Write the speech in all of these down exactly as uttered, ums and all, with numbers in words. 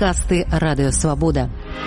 Падкасты Радыё Свабода.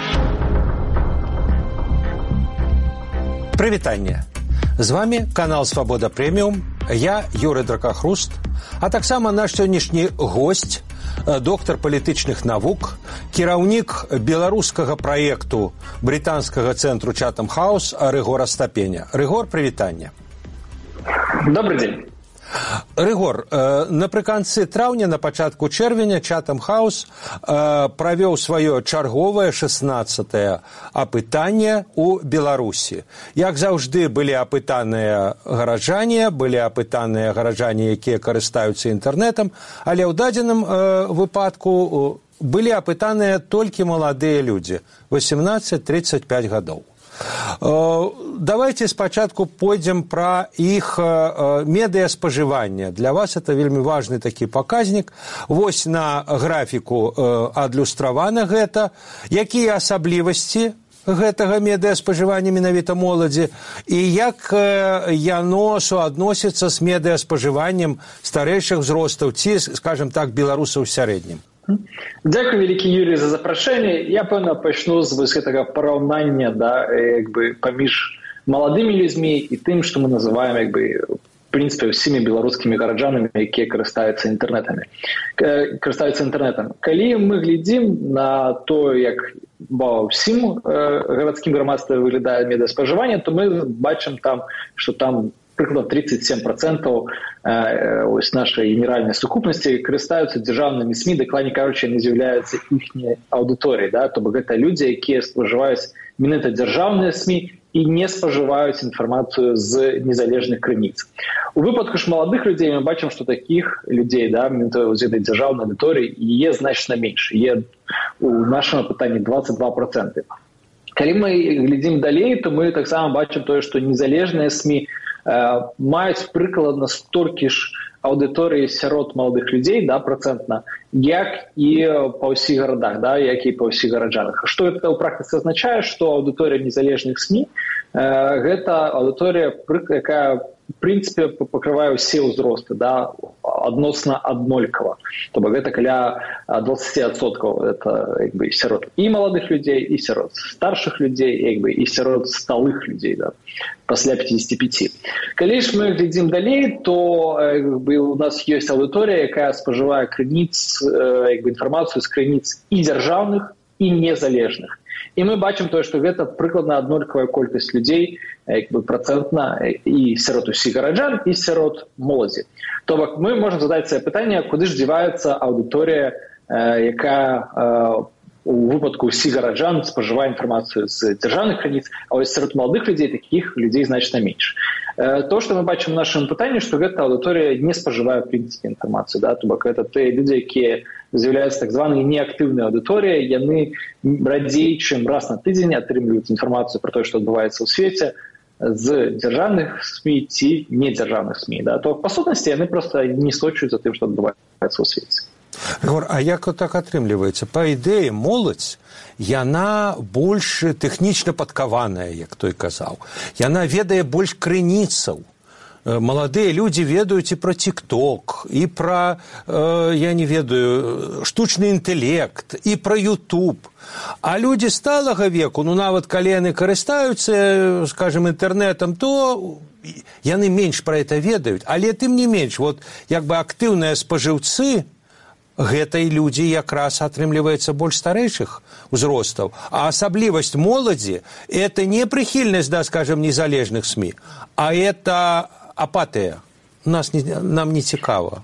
Прывітанне. З вами канал Свабода Прэміум. Я Юрый Дракахруст, а таксама наш сённяшні госць, доктар палітычных навук, кіраўнік беларускага праекту брытанскага цэнтру Chatham House Рыгор Астапеня. Рыгор, прывітанне. Добрый день. Рыгор, напрыканцы траўня, на пачатку чэрвеня Chatham House правёў сваё чарговае шаснаццатае апытанне ў Беларусі. Як заўжды, былі апытаныя гараджане, былі апытаныя гараджане, якія карыстаюцца інтэрнэтам, але ў дадзеным выпадку былі апытаныя толькі маладыя людзі, восемнадцать тридцать пять гадоў. Давайте спачатку пойдзем пра іх медыаспажыванне. Для вас это вельмі важны такі паказнік. Вось на графіку адлюстравана гэта. Якія асаблівасці гэтага медыаспажывання менавіта моладзі і як яно суадносіцца з медыаспажываннем старэйшых узростаў ці, скажем так, беларусаў у сярэднім? Дякую, вялікі Юрій, за запрашэнне. Я, пэўна, пачну з вось гэтага параўнання, да, як бы, паміж маладымі людзьмі і тым, што мы называем, як бы, в прынцыпе, усімі беларускімі гараджанамі, якія карыстаюцца інтэрнэтамі. Карыстаюцца інтэрнэтам. Калі мы глядзім на то, як ва ўсім гарадскім грамадстве выглядае медыаспажыванне, то мы бачым там, што там прыкладна тридцать семь процентов ось нашай генеральнай сукупнасці карыстаюцца дзяржаўнымі СМІ, дакладней кажучы, яны з'яўляюцца іхняй аўдыторыяй, да? То бок гэта людзі, якія спажываюць менавіта дзяржаўныя СМІ і не спажываюць інфармацыю з незалежных крыніц. У выпадку ж маладых людзей мы бачым, што такіх людзей, да, менавіта з гэтай дзяржаўнай аўдыторыі є значна менш, є у нашым апытанні двадцать два процента. Калі мы глядзім далей, то мы таксама бачым тое, што незалежныя СМІ маюць прыкладна столькі ж аўдыторыі сярод маладых людзей, да, процентна, як і па ўсіх гарадах, да, як і па ўсіх гараджанах. Што гэта ў практыцы азначае, што аўдыторыя незалежных СМІ гэта аўдыторыя, якая в прынцыпе пакрывае ўсе ўзросты, да, адносна аднолькава. То бок гэта каля двадцать адсоткаў это, як бы, сярод і маладых людзей, і сярод старшых людзей, як бы, і сярод сталых людзей, да, пасля пятьдесят пять. Калі ж мы глядзім далей, то, як бы, у нас ёсць аўдыторыя, якая спажывае крыніц, як бы, інфармацыю з крыніц і дзяржаўных, і незалежных. І мы бачым тое, што гэта прыкладна аднолькавая колькасць людзей, як бы, процентна і сярод усіх гараджан, і сярод моладзі. То бок мы можам задаць сабе пытанне, куды ж дзіваецца аўдыторыя, якая у выпадку усіх гараджан спажывае інфармацыю з дзяржаўных крыніц, а вось сярод маладых людзей такіх людзей значна менш. То, што мы бачым у нашым пытанні, што гэта аўдыторыя не спажывае в прынцыпе інфармацыю, да? То бок гэта тыя людзі, якія з'яўляюцца так званай неактыўнай аўдыторыяй, яны радзей, чым раз на тыдзень атрымліваюць інфармацыю пра тое, што адбываецца ў свеце з дзяржаўных СМІ ці недзяржаўных СМІ. Да? То па сутнасці яны проста не сочуюць за тым, што адбываецца ў свеце. Рыгор, а як так атрымліваецца? Па ідэі, моладзь, яна больш тэхнічна падкаваная, як той казаў. Яна ведае больш крыніцаў. Маладыя людзі ведаюць і пра TikTok, і пра, э, я не ведаю, штучны інтэлект, і пра YouTube. А людзі сталага веку, ну нават калі яны карыстаюцца, скажем, інтэрнэтам, то яны менш пра гэта ведаюць. Але тым не менш, вот, як бы актыўныя спажыўцы, гэтай людзі якраз атрымліваецца больш старэйшых узростаў. А асаблівасць моладзі – это не прыхільнасць да, скажем, незалежных СМІ, а это апатыя. Нас не, нам не цікава.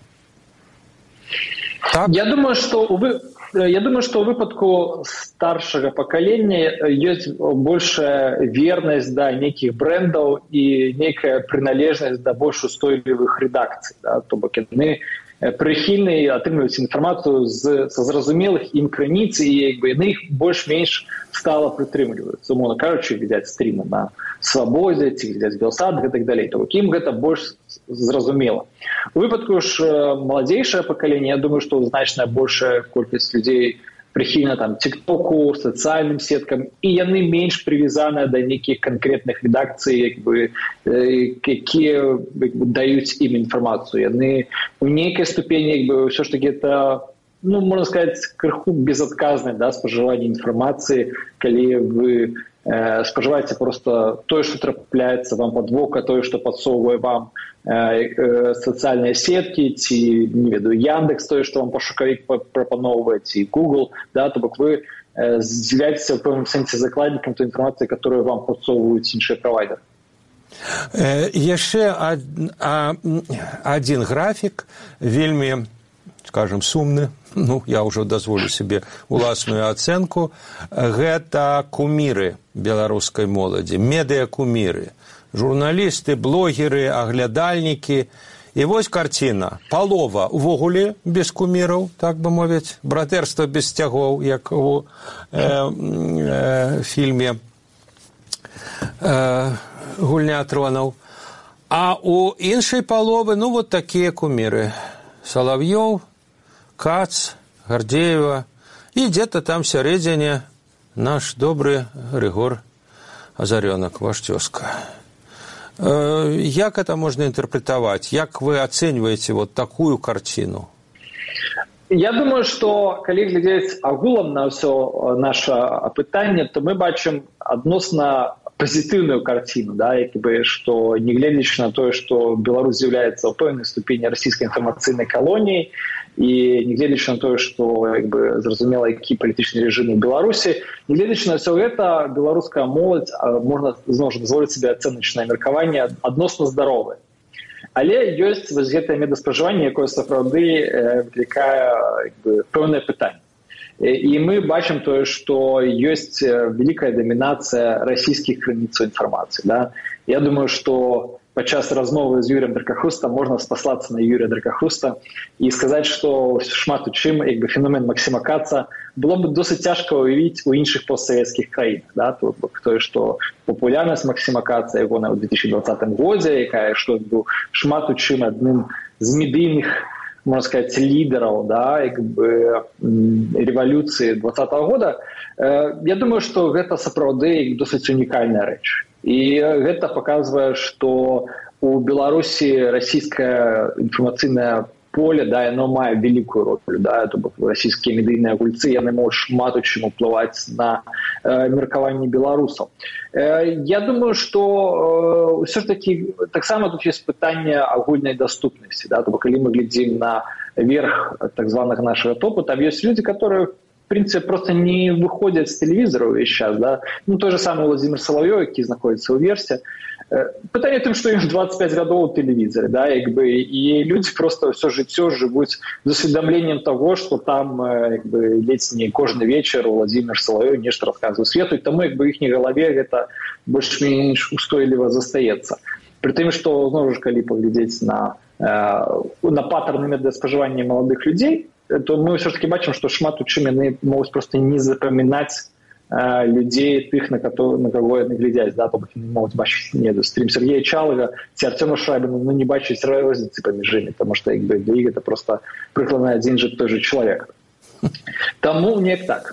Так? Я думаю, што у вы... Я думаю, што ў выпадку старшага пакалення ёсць большая вернасць да нейкіх брэндаў і нейкая прыналежнасць да больш устойлівых рэдакцый. Да? То бок яны прыхільныя атрымліваюць інфармацыю з, са зразумелых ім крыніц і, як бы, яны іх больш-менш стала прытрымліваюцца. Умоўна кажучы, глядзяць стрімы на Свабодзе ці глядзяць Белсат і так далей. То бок ім гэта больш зразумела. У выпадку ж маладзейшае пакаленне, я думаю, што значная большая колькасць людзей прыхільна там TikTok, сацыяльным сеткам, і яны менш прывязаныя да нейкіх канкрэтных рэдакцый, як бы, якія, як бы, даюць ім інфармацыю. Яны у нейкай ступені, як бы, ўсё ж таки это ну, можна сказаць, крыху безадказнае, да, спажыванне інфармацыі, калі вы э, спажываеце просто тое, што трапляецца вам пад вока, тое, што падсоўвае вам э, э, сацыяльныя сеткі, ці, не ведаю, Яндекс, тое, што вам пашукавік прапаноўвае, ці Google, да, то бок вы э, з'яўляецеся ў пэўным сэнсе закладнікам той інфармацыі, которую вам падсоўваюць іншыя правайдеры. Яшчэ адзін графік, вельмі, скажем, сумны, ну, я ўжо дазволю сабе уласную ацэнку, гэта куміры беларускай моладзі, медыякуміры, журналісты, блогеры, аглядальнікі. І вось карціна. Палова увогуле без куміраў, так бы мовіць, братэрства без сцягоў, як у э, э, фільме э, «Гульня тронаў». А у іншай паловы, ну, вот такія куміры. Салав'ёў, Кац, Гардзеева і где-то там сярэдзіне наш добры Рыгор Азарёнак, ваш цёзка. Э, як это можно интерпретовать? Як вы оцениваете вот такую картину? Я думаю, што калі глядзець агулам на ўсё наше апытанне, то мы бачым адносна пазітыўную карціну, да, як бы, што нягледзячы на тое, што Беларусь з'яўляецца ў пэўнай ступені расійскай інфармацыйнай калоніяй, і нягледзячы на тое, што, як бы, зразумела, які палітычны рэжым у Беларусі, нягледзячы на ўсё гэта, беларуская моладзь, можна зноў жа дазволіць сабе ацэначнае меркаванне, адносна здаровае. Але ёсць вось гэтае медаспажыванне, якое сапраўды выклікае, як бы, пэўнае пытанне. І мы бачым тое, што ёсць вялікая дамінацыя расійскіх крыніцаў інфармацыі. Да? Я думаю, што падчас размовы з Юрыем Дракахрустам можна спаслацца на Юрія Дракахруста і сказаць, што шмат у чым, як бы, феномен Максима Каца было б досыць цяжка ўявіць у іншых постсавецкіх краінах. Да? Тое, што папулярнасць Максима Каца яго на ў две тысячи двадцатым годзе, якая што быў шмат у чым адным з медыйных, можно сказать, лидеров, да, як бы, революции двадцатого года, я думаю, что это сапраўды досыць унікальная рэч. І гэта паказвае, што у Беларусі расійскае інфармацыйнае поле, да, яно мае вялікую ролю, да, то бок расійскія медыйныя гульцы, яны могуць шмат у чым уплываць на э, меркаванне беларусаў. Э, я думаю, што ўсё э, ж такі таксама тут ёсць пытанне агульнай даступнасці, да, то бок калі мы глядзім на верх так званых нашага топу, там ёсць людзі, которые в принципе просто не выходят с телевизора весь час, да. Ну, той же самый Владимир Соловьев, который находится у версе. Пытание в том, что им двадцать пять гадоў у телевизоре, да, как бы, и люди просто все жыццё живут с усведомлением того, что там, как бы, ледзь не кожны вечер Владимир Соловьев нешта рассказывает свету, и тому, как бы, их голове это больш-менш устойліва застаецца. При тым, што, зноў жа, калі паглядзець на, на паттерны медыаспажывання маладых людзей, то мы все-таки бачым, што шмат у чым яны могуць просто не запамінаць э, людзей тых, на, кото, на кого яны глядзяць, да, то бок яны могуць бачыць не стрим Сергея Чалага ці Артема Шрайбіна, ну не бачыць розніцы паміж імі, тому што як бы для іх гэта просто прыкладна адзін жа той же чалавек. Таму неяк так.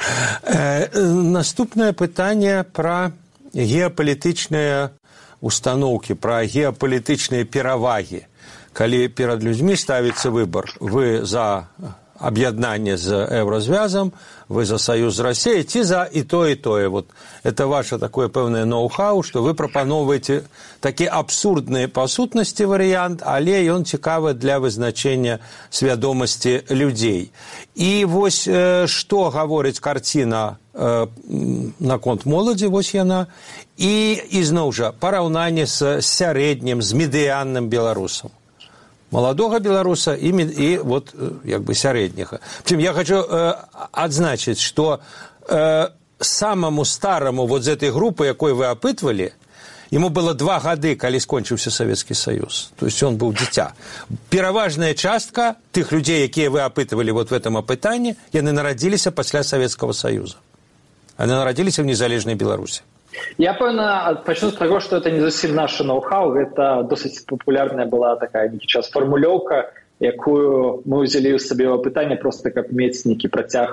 Э, наступнае пытанне пра геапалітычныя установкі, пра геапалітычныя перавагі. Калі перад людзьмі ставіцца выбар, вы за аб'яднанне з еўразвязам, вы за саюз з Расіяй, ці за і то, і тое. Вот это ваше такое пэўнае ноу-хау, што вы прапаноўваеце такі абсурдны па сутнасці варыянт, але ён цікавы для вызначэння свядомасці людзей. І вось э, што гаворыць карціна э, наконт моладзі, вось яна, і ізноў жа параўнанне з сярэднім, з медыянным беларусам. Молодого белоруса и, и вот как бы среднего. Причем я хочу э, отзначить, что э, самому старому вот из этой группы, якой вы опытывали, ему было два года, когда скончился Советский Союз. То есть он был дитя. Пераважная частка тех людей, якія вы опытывали вот в этом опытании, яны народились после Советского Союза. Они народились в незалежной Беларуси. Я, певно, почну з того, що це не зовсім наше ноу-хау, це досить популярна була така некий час формульовка, яку ми взяли у собі в питання просто як мець некий протяг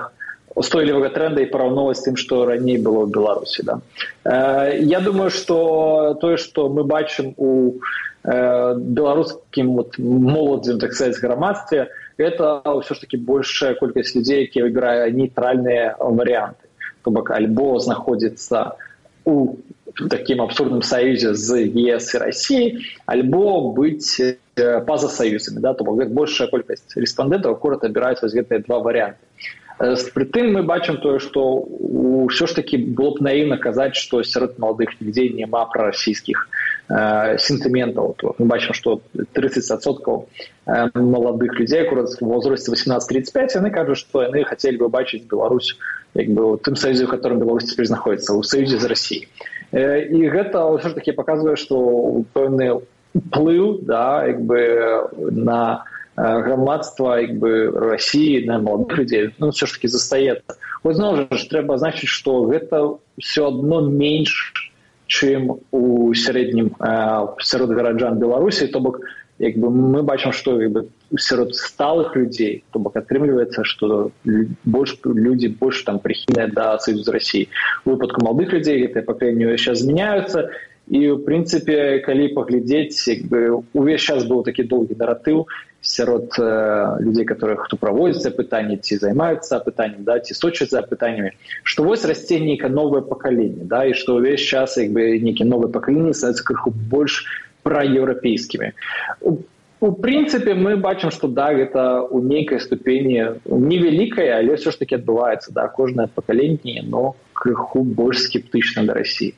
устойлівага тренда і параўноўваць з тым, што раней было ў Беларусі. Да? Я думаю, што тое, што мы бачым у беларускім вот, моладзевым, так сказать, грамадстве, это ўсё ж таки большая колькасць людзей, якія выбірае нейтральныя варыянты. То бок альбо знаходзіцца у такім абсурдным саюзе з ЕС і Россией, альбо быць па-за саюзамі. Да? То бок большая колькасць рэспандэнтаў акурат абіраюць вось гэтыя два варыянты. Прытым мы бачым тое, што ўсё ж таки было б наіўна казаць, што сярод маладых людзей няма прарасійскіх э, сентыментаў. Мы бачым, што тридцать адсоткаў маладых людзей акурат в возрасце восемнадцать тридцать пять, яны кажуць, што яны хацелі бы бачыць Беларусь як бы, у тым саюзе, у которым Беларусь цяпер знаходзіцца, у саюзе з Расіяй. Э, і гэта ўсё ж таки паказвае, што пэўны ўплыў, да, як бы, на грамадства як бы России, на маладых людей, ну, все ж таки застаецца. Вот зноў жа трэба азначыць, што гэта все одно менш, чым у сярэднім сярод гараджан Беларусі, то бок як бы мы бачым, што як бы сярод сталых людзей, то бок атрымліваецца, што больш людзі больш там прыхільныя да саюзу з Расіяй. У выпадку маладых людзей гэтыя пакаленні сейчас змяняюцца. І, в прынцыпе, калі паглядзець, як бы увесь час быў такі доўгі наратыў сярод э, людзей, которых хто праводзіць пытанні, ці займаюцца пытаннем, да, ці сочаць за пытаннямі, што вось расце нейкае новае пакаленне, да, і што увесь час як бы нейкія новыя пакаленні становяцца крыху больш праеўрапейскімі. У, у прынцыпе, мы бачым, што да, гэта у нейкай ступені невялікая, але ўсё ж таки адбываецца, да, кожнае пакаленне, но крыху больш скептычна да Расіі.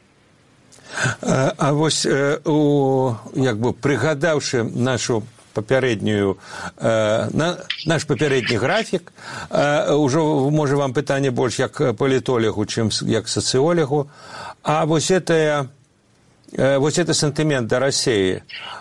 А вось у, як бы прыгадаўшы нашу папярэднюю на наш папярэдні графік, ўжо можа вам пытанне больш як палітолегу, чым як сацыолегу, а вось это вось это сентымент да Расіі,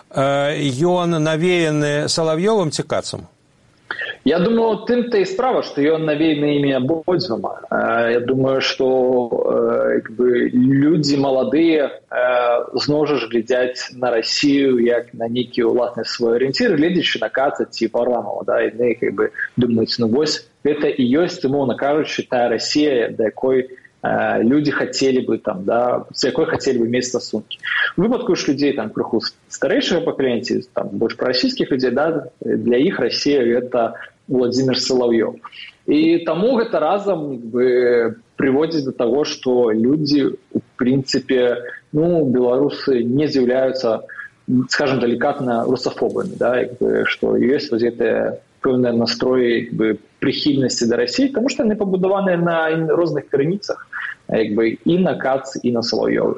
ён навеяны Салав'ёвым ці Кацам? Я думаю, тым-то і справа, што ён навеяны імі абодвума. Я думаю, што як бы, людзі маладыя зноў жа глядзяць на Расію як на нейкі ўласны свой арыенцір, гледзячы на Каца ці Варламова. Да? І як бы, думаюць, ну вось, гэта і ёсць, умоўна кажучы, тая Расія, да якой людзі хацелі бы там, да, з якой хацелі бы мець стасункі. У выпадку ж людзей там крыху старэйшага пакалення, там больш прарасійскіх людзей, да, для іх Расія гэта Владимир Соловьев. І таму гэта разам як бы, прыводзіць да таго, што людзі, у прынцыпе, ну, беларусы не з'яўляюцца, скажем, далікатна русафобамі, да, як бы, што ёсць вось гэтыя пэўныя настроі як бы, прыхільнасці да Расіі, таму што яны пабудаваныя на розных крыніцах, як бы, і на Кац, і на Соловьёвы.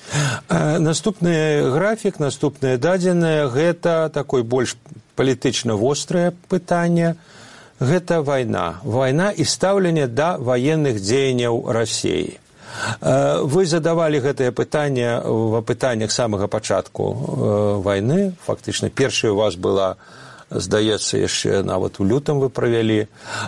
Наступны графік, наступныя дадзеныя, гэта такой больш палітычна вострае пытанне. Гэта вайна. Вайна і стаўленне да ваенных дзеянняў Расіі. Вы задавалі гэтае пытанне в пытаннях самага пачатку вайны. Фактычна, першая у вас была, здаецца, яшчэ нават у лютым вы правялі.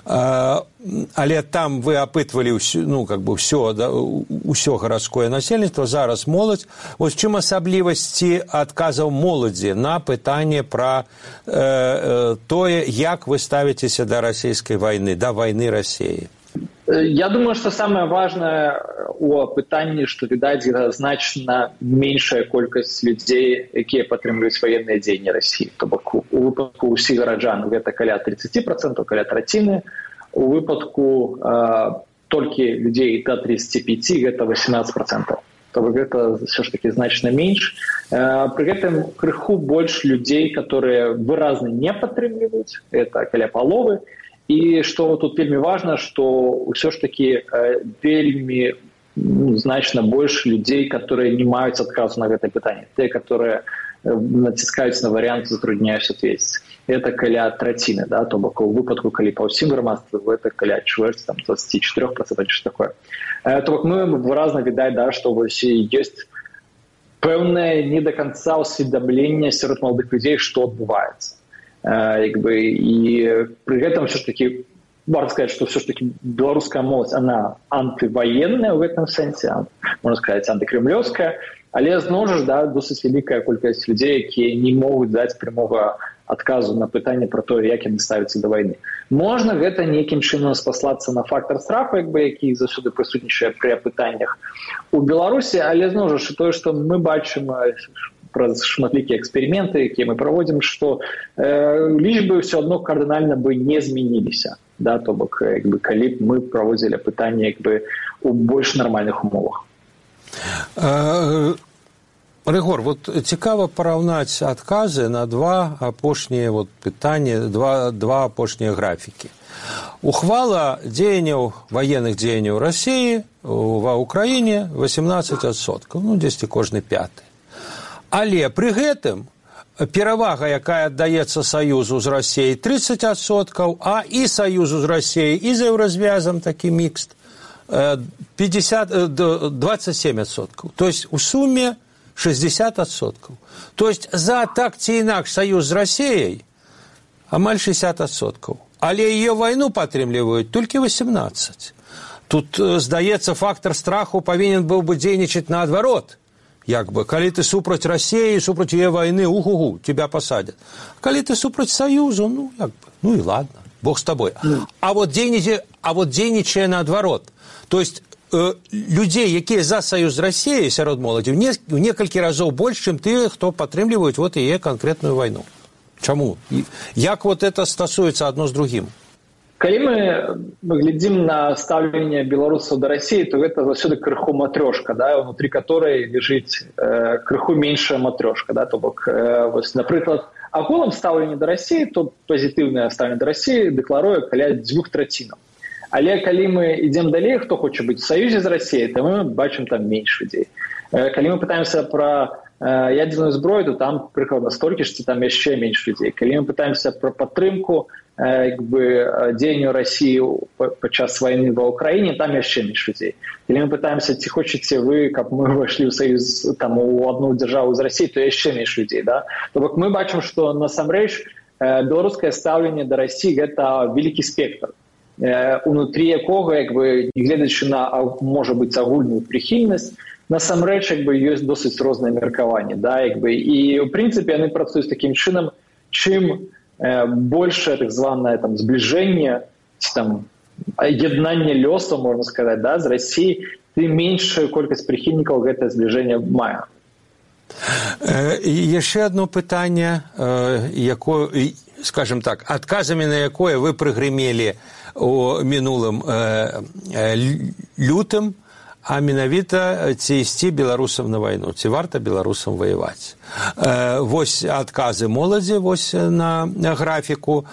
Але там вы апытвалі ўсё, ну, как бы ўсё, да, ўсё гарадское насельніцтва, зараз моладзь. Вось чым асаблівасці адказаў моладзі на пытанне пра э, тое, як вы ставіцеся да расійскай вайны, да вайны Расіі? Я думаю, што самае важнае у пытанні, што, відаць, значна меншая колькасць людзей, якія падтрымліваюць ваенныя дзеянні Расіі. То бок, у выпадку ўсіх гараджан гэта каля тридцать процентов, каля траціны. У выпадку э, толькі людзей да тридцать пять гэта восемнадцать процентов. То бок, гэта ўсё ж таки значна менш. Э, пры гэтым крыху больш людзей, которые выразна не падтрымліваюць, это каля паловы. І што тут вельмі важна, што ўсё ж такі вельмі ну, значна больш людзей, которые не маюць адказу на гэтае пытанне. Те, которые націскаюць на варыянт, затрудняюць адвесці. Это каля траціны, да, то бок у выпадку, калі па ўсім грамадстве, гэта каля чвэрці, там, двадцать четыре процента, што такое. То бок мы выразна відаць, да, што вось ёсць пэўнае не да канца ўсведамленне сярод маладых людзей, што адбываецца. Як бы, і пры гэтым все ж таки варта сказаць, што все ж таки беларуская моладзь, она антываенная ў гэтым сэнсе, можна сказаць, антыкрэмлёўская, Але зноў жа, да, досыць вялікая колькасць людзей, якія не могуць даць прямога адказу на пытанне пра тое, як яны ставяцца да вайны. Можна гэта нейкім чынам спаслацца на фактар страху, як бы, які заўсёды прысутнічае пры апытаннях у Беларусі, але зноў жа тое, што мы бачым праз шматлікія эксперыменты, якія мы праводзім, што э, лічбы ўсё адно кардынальна бы не змяніліся, да, то бок, як бы, калі б мы праводзілі апытанне, як бы, у больш нармальных умовах. Рыгор, вот цікава параўнаць адказы на два апошнія вот пытанні, два, два апошнія графікі. Ухвала дзеянняў, военных дзеянняў России ва Украіне восемнадцать адсоткаў, ну, дзесьці кожны пяты. Але пры гэтым перавага, якая аддаецца Саюзу з Россией, тридцать адсоткаў, а і Саюзу з Россией, і з еўразвязам такі мікст, пятьдесят, двадцать семь адсоткаў. То есть у суме шестьдесят адсоткаў. То есть за так ці інакш саюз з Россией амаль шестьдесят адсоткаў. Але ее войну падтрымліваюць толькі восемнадцать. Тут, здаецца, фактор страху павінен быў бы дзейнічаць наадварот. Як бы, калі ты супраць Россиі, супраць ее войны, угу-гу, тебя посадят. Калі ты супраць Саюзу, ну, як бы, ну и ладно, бог с тобой. А вот дзейнічае, а вот дзейнічае наадварот. То есть людей, якія за саюз з Россией сярод моладзі, у некалькі разоў больш, чым тыя, хто падтрымліваюць вот яе канкрэтную вайну. Чаму? Як вот это стасуецца адно з другім? Калі мы глядзім на стаўленне беларусаў да Россиі, то гэта заўсёды крыху матрёшка, да, внутри которой лежыць э, крыху меншая матрёшка, да, то бок, э, вось, напрыклад, агулам стаўленне да Россиі, то пазітыўнае стаўленне да Россиі дэкларуе каля дзвюх трацінаў. Але калі мы ідзем далей, хто хоча быць у саюзе з Россией, то мы бачым там менш людзей. Калі мы пытаемся пра ядерную зброю, то там прыкладна столькі ж, ці там яшчэ менш людзей. Калі мы пытаемся пра падтрымку як бы, дзеянню Россиі падчас вайны ва Ўкраіне, там яшчэ менш людзей. Калі мы пытаемся, ці хочаце вы, каб мы ўвайшлі ў саюз там, у адну дзяржаву з Россией, то яшчэ менш людзей. Да? То бок мы бачым, што насамрэч беларускае стаўленне да Россиі гэта вялікі спектр, унутрі якога, як бы, гледзячы на, можа быць, агульную прыхільнасць, насамрэч, як бы, ёсць досыць розныя меркаванні, да, як бы, і, ў прынцыпе, яны працуюць такім чынам, чым э, большее, так званае, там, збліжэнне, ці, там, яднанне лёсу, можна сказаць, да, з Россией, тым меншую колькасць прыхільнікаў гэтае збліжэнне мае. Яшчэ одно пытанне, якое, скажем так, адказамі на якое вы прыгрымелі у мінулым лютым, а менавіта ці ісці беларусам на вайну, ці варта беларусам ваяваць. Вось адказы моладзі вось на графіку.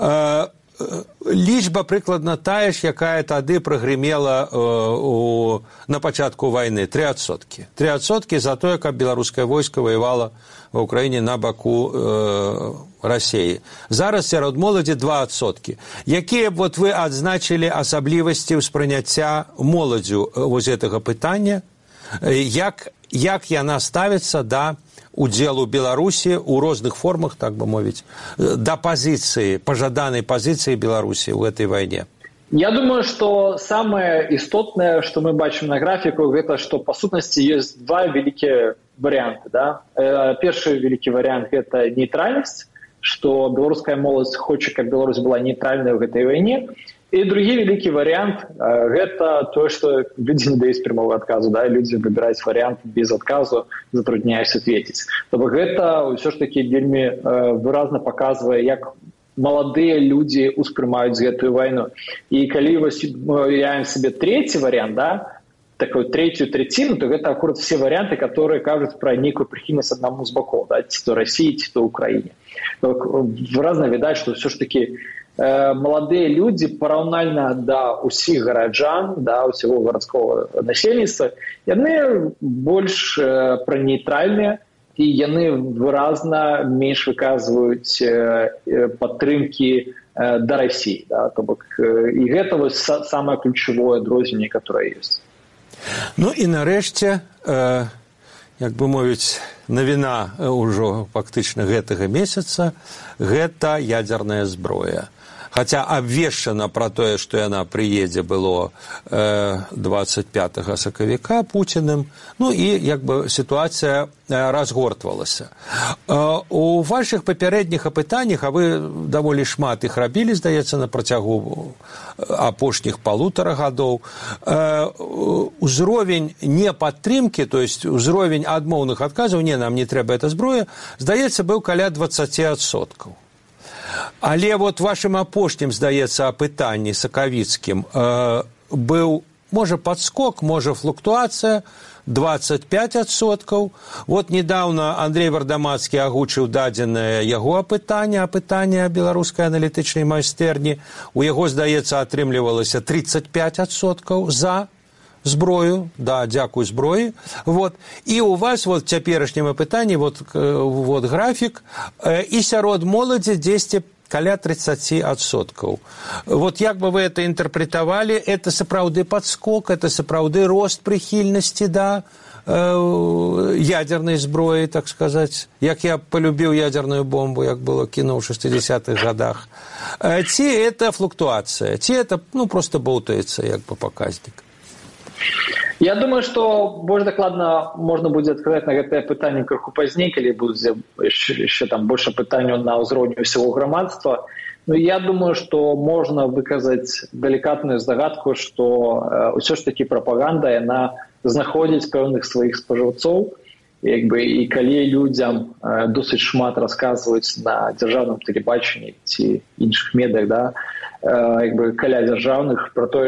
Лічба прыкладна тая ж, якая тады прыгрымела у, на пачатку вайны, тры адсоткі. тры адсоткі за тое, каб беларускае войска ваявала ва Ўкраіне на баку э, Россиі. Зараз сярод моладзі два адсоткі. Якія б вот вы адзначылі асаблівасці ўспрыняцця моладзю вось гэтага пытання? Як, як яна ставіцца да удзелу Беларусі ў розных формах, так бы мовіць, да пазіцыі, пажаданай пазіцыі Беларусі ў гэтай вайне? Я думаю, что самое істотнае, што мы бачым на графіку, гэта што па сутнасці ёсць два вялікія варыянты. Да? Першы вялікі варыянт – гэта нейтральнасць, што беларуская моладзь хоча, каб Беларусь была нейтральная ў гэтай вайне. І другі вялікі варыянт – гэта тое, што людзі не даюць прямога адказу, да? Людзі выбіраюць варыянт без адказу, затрудняюць адветіць. Тобто гэта ўсё ж такі вельмі выразна паказвае, як маладыя людзі ўспрымаюць гэтую вайну. І калі мы уявім сабе трэці варыянт, да, такую третью траціну, то гэта акурат все варыянты, которые кажуць пра нейкую прыхільнасць аднаму з бакоў, да, ці то России, ці то Украіне. Выразна відаць, што ўсё ж такі э, маладыя людзі параўнальна да ўсіх гараджан, да, ўсяго гарадскога насельніцтва, яны больш э, пра нейтральныя, і яны выразна менш выказваюць падтрымкі да России. Да? То бок, і гэта вось самае ключавое адрозненне, которое ёсць. Ну і нарэшце, э, як бы мовіць, навіна ўжо фактычна гэтага месяца, гэта ядзерная зброя. Хаця абвешчана пра тое, што яна прыедзе, было двадцать пятага сакавіка Пуціным, ну і як бы сітуацыя разгортвалася. У вашых папярэдніх апытаннях, а вы даволі шмат іх рабілі, здаецца, на працягу апошніх палутара гадоў, узровень непадтрымкі, то есть узровень адмоўных адказаў, не, нам не трэба эта зброя, здаецца, быў каля дваццаць адсоткаў. Але вот вашым апошнім, здаецца, апытанні сакавіцкім быў, можа, падскок, можа, флуктуацыя, двадцать пять адсоткаў. Вот недавно Андрей Вардамацкі агучыў дадзенае яго апытанне, апытанне беларускай аналітычнай майстэрні. У яго, здаецца, атрымлівалася тридцать пять адсоткаў за зброю, да, дзякуй зброі. Вот. І у вас вот в цяперашнім апытанні вот, вот графік, і сярод моладзі дзесьці каля тридцать адсоткаў. Вот як бы вы это интерпретовали? Это сапраўды подскок, это сапраўды рост прихильности, да, э, ядерной зброи, так сказать. Як я полюбил ядерную бомбу, як было кино в шестидесятых годах. Э, ці это флуктуация, ці это, ну, просто болтается, як бы показник. Я думаю, што больш дакладна можна будзе адказаць на гэтае пытанне крыху пазней, калі будзе яшчэ там больше пытанняў на ўзроўні ўсяго грамадства. Ну, я думаю, што можна выказаць далікатную здагадку, што ўсё ж такі прапаганда, яна знаходзіць пэўных сваіх спажыўцоў, як бы, і калі людзям досыць шмат расказваюць на дзяржаўным тэлебачанні ці іншых медыях, да, як бы каля дзяржаўных пра тое,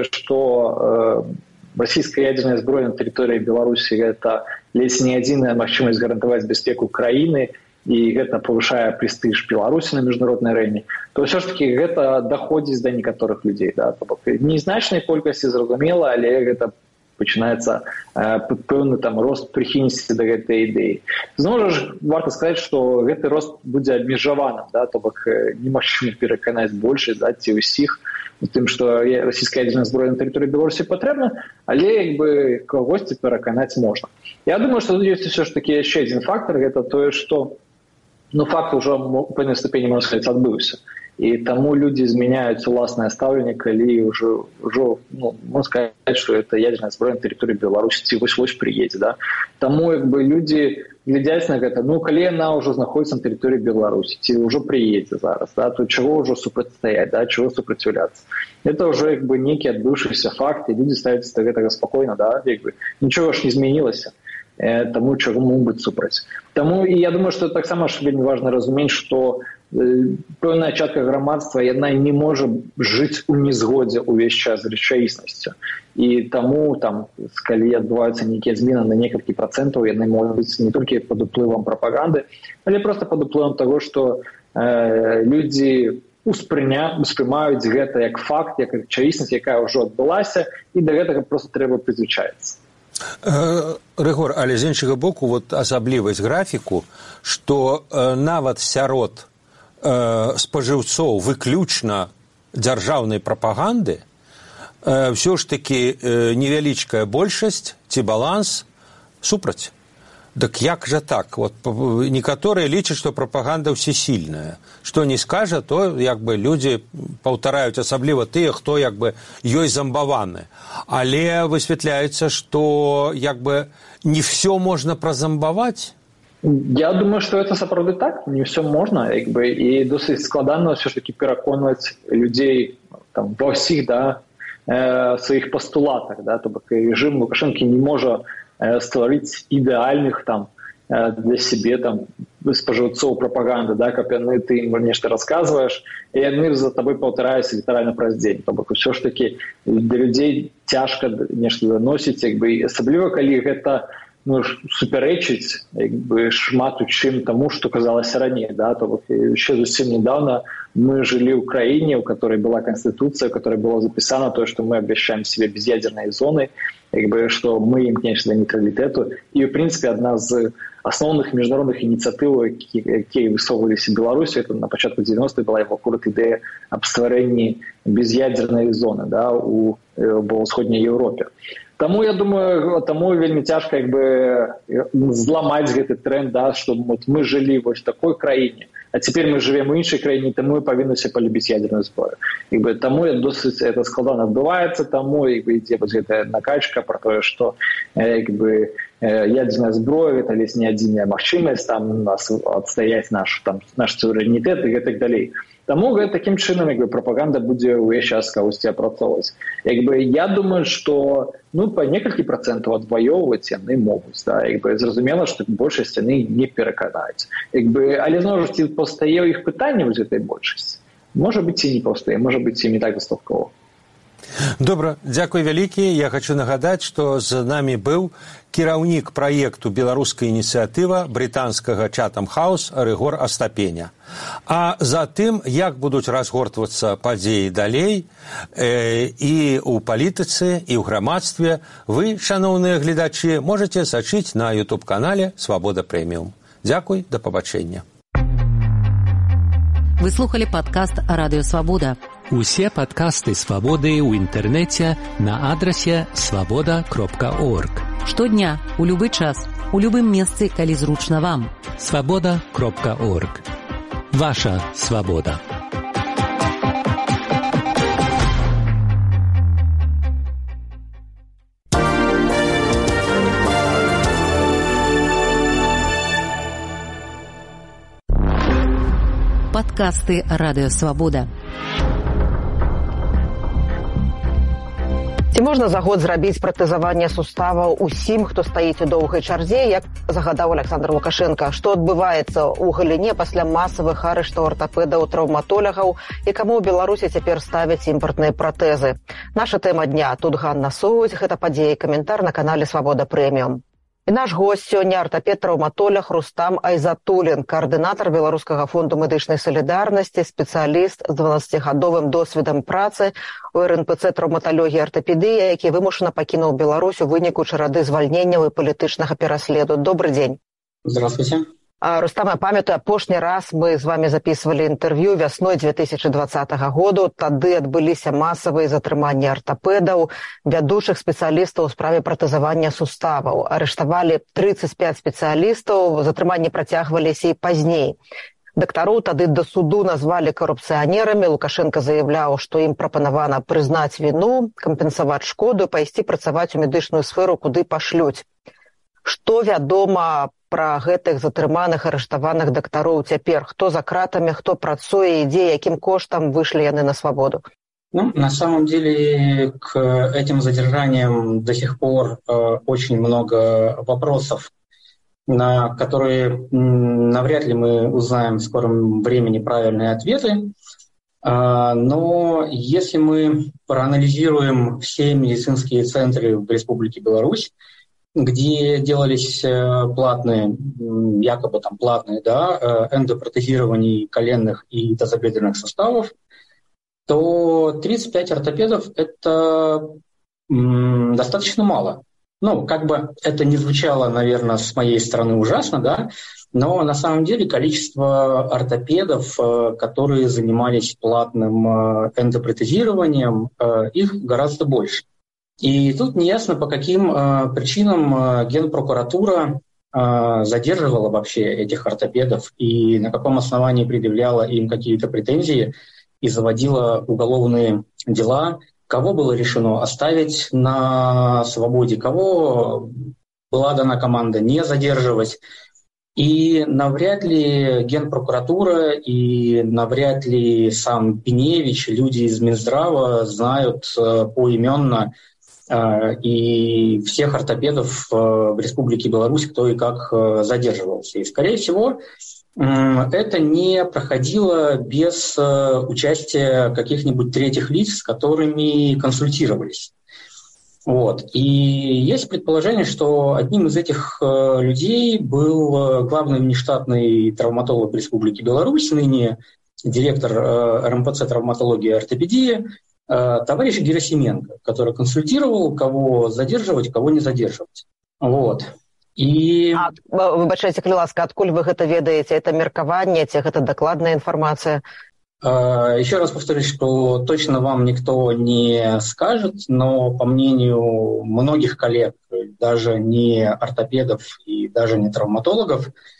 што расійская ядерная зброя на тэрыторыі Беларусі гэта ледзь не адзіная магчымасць гарантаваць бяспеку краіны, і гэта павышае прэстыж Беларусі на міжнароднай арэне, то ўсё ж такі гэта даходзіць да некаторых людзей. Да? Незначнай колькасці, зразумела, але гэта пачынаецца э, пэўны там рост прыхільнасці да гэтай ідэі. Зноў жа варта сказаць, што гэты рост будзе абмежаваным, да? То бок немагчыма пераканаць большасць, да, ці ўсіх у тым, што расійская ядерная зброя на тэрыторыі Беларусі патрэбна, але як бы кагосьці пераканаць можна. Я думаю, што тут ёсць усё ж такі яшчэ адзін фактор, гэта тое, што ну, факт ужо у пэўнай ступені, можна сказаць, адбыўся. І таму людзі змяняюць уласнае стаўленне, калі ўжо, ўжо ну, можна сказаць, што гэта ядерная зброя на тэрыторыі Беларусі, ці вось-вось прыедзе. Да? Таму як бы людзі глядзяць на гэта, ну, калі яна ўжо знаходзіцца на тэрыторыі Беларусі, ці ўжо прыедзе зараз, да, то чаго ўжо супрацьстаяць, да, чаго супраціўляцца. Это ўжо як бы нейкі адбыўшыся факт, і людзі ставяцца да гэтага спакойна, да, як бы нічога ж не змянілася, э, таму чаго могуць быць супраць. Таму і я думаю, што таксама ж вельмі важна разумець, што пэўная частка грамадства, яна не можа жыць у незгодзе ўвесь час з рэчаіснасцю. І таму, там, калі адбываюцца нейкія змены на некалькі працэнтаў, яны могуць быць не толькі пад уплывам прапаганды, але проста пад уплывам таго, што э, людзі успрымаюць гэта як факт, як рэчаіснасць, якая ўжо адбылася, і да гэтага проста трэба прызвычаіцца. Рыгор, але з іншага боку, вот асаблівасць графіку, што э, нават сярод спажыўцоў выключна дзяржаўнай прапаганды, ўсё ж такі невялічкая большасць ці баланс супраць. Дык як жа так? Вот, некаторыя лічаць, што прапаганда ўсесільная. Што не скажа, то як бы людзі паўтараюць, асабліва тыя, хто як бы ёй замбаваны. Але высвятляецца, што як бы не ўсё можна празамбаваць. Я думаю, што это сапраўды так, не ўсё можна, як бы, і досыць складана ўсё ж такі пераконваць людзей там ва ўсіх, да, э, сваіх пастулатах, да, то бок рэжым Лукашэнкі не можа э, стварыць ідэальных там э, для сябе там спажыўцоў прапаганды, да, каб яны ты ім нешта расказваеш, і яны за табой паўтараюцца літаральна праз дзень. То бок ўсё ж такі для людзей цяжка нешта даносіць, як бы, асабліва калі гэта ну, супярэчыць як бы шмат у чым таму, што казалася раней, да, то бок еще зусім недавно мы жили в краине, у которой была конституция, в которой было записано то, что мы обещаем себе безъядерные зоны, как бы, что мы имкнемся до нейтралитету. И, в принципе, одна из основных международных инициатив, которые высовывались в Беларуси, это на початку девяностых была его аккурат идея об створении безъядерной зоны, да, у Усходней Европе. Тому, я думаю, тому вельмі цяжка як бы зламаць гэты тренд, да, што вот мы жылі вось в такой краіне, а цяпер мы жывем у іншай краіне, таму і павіннася палюбіць ядерную зброю. Як бы, таму досыць это складана адбываецца, таму як бы, ідзе вось гэтая накачка пра тое, што як бы, ядерная зброя гэта ледзь не адзіная магчымасць там нас адстаяць наш там наш суверэнітэт і гэтак далей. Таму такім чынам як бы, прапаганда будзе ўвесь час кагосьці апрацоўваць. Як бы, я думаю, што ну, па некалькі працэнтаў адваёўваць яны могуць. Да? Як бы, зразумела, што большасць яны не пераканаюць. Як бы, але зноў жа паўстае ў іх пытанне вось гэтай большасці. Можа быць, і не паўстае, можа быць, і не так дастаткова. Добра, дзякуй вялікі. Я хочу нагадаць, што з намі быў кіраўнік праекту «Беларуская ініцыятыва» брытанскага Chatham House Рыгор Астапеня. А затым, як будуць разгортвацца падзеі далей э, і ў палітыцы, і ў грамадстве, вы, шаноўныя гледачы, можаце сачыць на ютуб-канале «Свабода Прэміум». Дзякуй, да пабачэння. Вы слухали падкаст «Радыё Свабода». Усе падкасты «Свабоды» ў інтэрнэце на адрасе свабода кропка орг. Штодня, у любы час, у любым месцы, калі зручна вам. свабода кропка орг. Ваша свабода. Падкасты «Радыё Свабода». Ці можна за год зрабіць пратэзаванне суставаў усім, хто стаіць у доўгай чарзе, як загадаў Александр Лукашенко? Што адбываецца ў галіне пасля масавых арыштаў артапэдаў, траўматолагаў і каму ў Беларусі цяпер ставяць імпартныя пратэзы? Наша тэма дня. Тут Ганна Соўдзь, гэта падзея і каментар на канале «Свабода Прэміум». І наш госць сёння артапед-траўматолог Рустам Айзатуллін, каардынатар Беларускага фонду медычнай салідарнасці, спецыяліст з дванаццацігадовым досведам працы у эр эн пэ цэ траўматалогіі артапедыі, які вымушана пакінуў Беларусь у выніку чарады звальненняў і палітычнага пераследу. Добрый дзень. Здравствуйте. Рустам, я памятаю, апошні раз мы з вами записывали інтэрв'ю вясной две тысячи двадцатага году. Тады адбыліся масавыя затрыманні артапедаў, вядучых спецыялістаў у справе пратэзавання суставаў. Арыштавалі тридцать пять спецыялістаў, затрыманні працягваліся і пазней. Дактароў тады да суду назвалі карупцыянерамі. Лукашенко заявляў, што ім прапанавана прызнаць віну, кампенсаваць шкоду, пайсці працаваць у медычную сферу, куды пашлюць. Што вядома пра гэтых затрыманых, арыштаваных дактароў цяпер? Хто за кратамі, хто працуе, ідзе, якім коштам выйшлі яны на свабоду? Ну, на самом деле, к этим задержаниям до сих пор э, очень много вопросов, на которые м, навряд ли мы узнаем в скором времени правильные ответы. Э, но если мы проанализируем все медицинские центры в Республике Беларусь, где делались платные, якобы там платные, да, эндопротезирование коленных и тазобедренных суставов, то тридцать пять ортопедов – это м, достаточно мало. Ну, как бы это не звучало, наверное, с моей стороны ужасно, да, но на самом деле количество ортопедов, которые занимались платным эндопротезированием, их гораздо больше. И тут неясно, по каким э, причинам э, Генпрокуратура э, задерживала вообще этих ортопедов и на каком основании предъявляла им какие-то претензии и заводила уголовные дела, кого было решено оставить на свободе, кого была дана команда не задерживать. И навряд ли Генпрокуратура и навряд ли сам Пиневич, люди из Минздрава знают э, поименно и всех ортопедов в Республике Беларусь, кто и как задерживался. И, скорее всего, это не проходило без участия каких-нибудь третьих лиц, с которыми консультировались. Вот. И есть предположение, что одним из этих людей был главный внештатный травматолог Республики Беларусь, ныне директор эр эм пэ цэ травматологии и ортопедии, товарищ Герасименко, который консультировал, кого задерживать, кого не задерживать. Вот. И... А, выбачайце, калі ласка, адкуль вы гэта ведаеце? Это меркаванне, ці гэта дакладная информация? Еще раз повторюсь, что точно вам никто не скажет, но по мнению многих коллег, даже не ортопедов и даже не травматологов,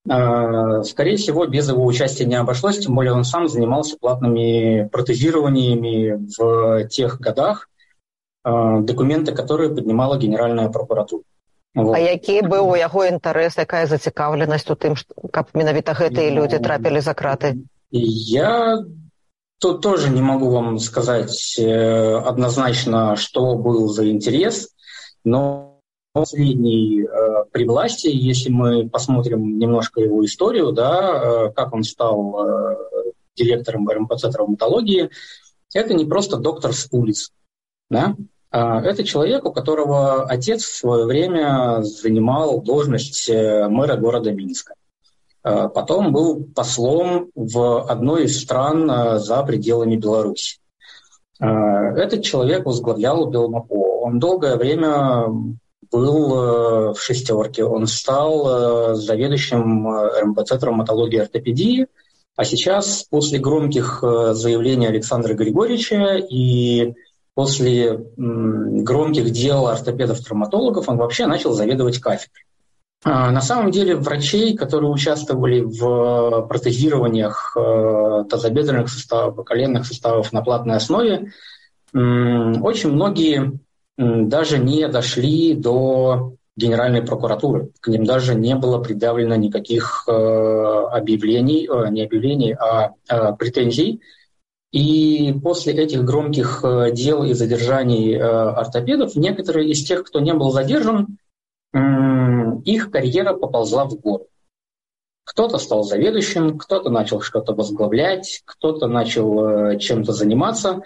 скорее всего, без его участия не обошлось, тем более он сам занимался платными протезированиями в тех годах, документы, которые поднимала Генеральная прокуратура. Вот. А які быў у яго інтарэс, якая зацікаўленасць у тым, каб менавіта гэтыя людзі трапілі за краты? Я тут тоже не могу вам сказать однозначно, что был за интерес, но последний э, при власти, если мы посмотрим немножко его историю, да, э, как он стал э, директором РМПЦ травматологии, это не просто доктор с улиц, да? а это человек, у которого отец в свое время занимал должность мэра города Минска. Э, потом был послом в одной из стран э, за пределами Беларуси. Э, этот человек возглавлял Белмапо. Он долгое время был в «шестерке», он стал заведующим РМПЦ травматологии и ортопедии, а сейчас, после громких заявлений Александра Григорьевича и после громких дел ортопедов-травматологов, он вообще начал заведовать кафедрой. На самом деле врачей, которые участвовали в протезированиях тазобедренных суставов, коленных суставов на платной основе, очень многие даже не дошли до Генеральной прокуратуры. К ним даже не было предъявлено никаких э, объявлений, э, не объявлений, а э, претензий. И после этих громких э, дел и задержаний э, ортопедов, некоторые из тех, кто не был задержан, э, их карьера поползла в гору. Кто-то стал заведующим, кто-то начал что-то возглавлять, кто-то начал э, чем-то заниматься,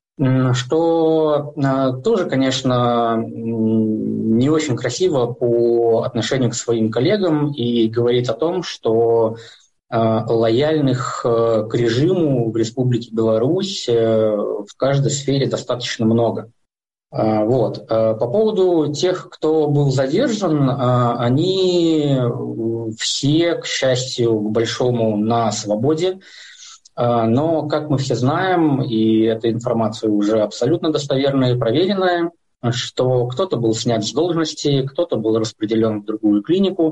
что тоже, конечно, не очень красиво по отношению к своим коллегам и говорит о том, что лояльных к режиму в Республике Беларусь в каждой сфере достаточно много. Вот. По поводу тех, кто был задержан, они все, к счастью, к большому, на свободе. Но, как мы все знаем, и эта информация уже абсолютно достоверная и проверенная, что кто-то был снят с должности, кто-то был распределен в другую клинику.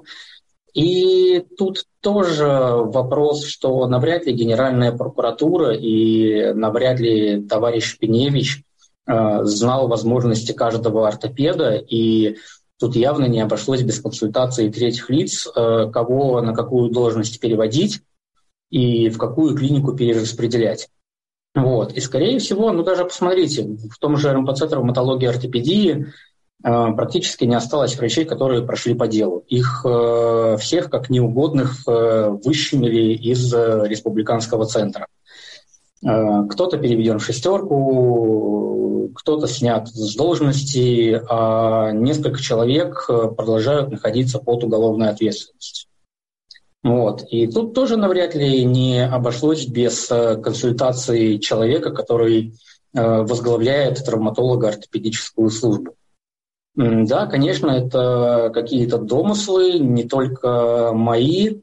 И тут тоже вопрос, что навряд ли Генеральная прокуратура и навряд ли товарищ Пеневич э, знал возможности каждого ортопеда, и тут явно не обошлось без консультации третьих лиц, э, кого на какую должность переводить и в какую клинику перераспределять. Вот. И, скорее всего, ну даже посмотрите, в том же РМПЦ травматологии и ортопедии э, практически не осталось врачей, которые прошли по делу. Их э, всех, как неугодных, э, выщемили из э, республиканского центра. Э, кто-то переведен в «шестерку», кто-то снят с должности, а несколько человек продолжают находиться под уголовной ответственностью. Вот. И тут тоже навряд ли не обошлось без консультации человека, который э, возглавляет травматолого-ортопедическую службу. Да, конечно, это какие-то домыслы, не только мои,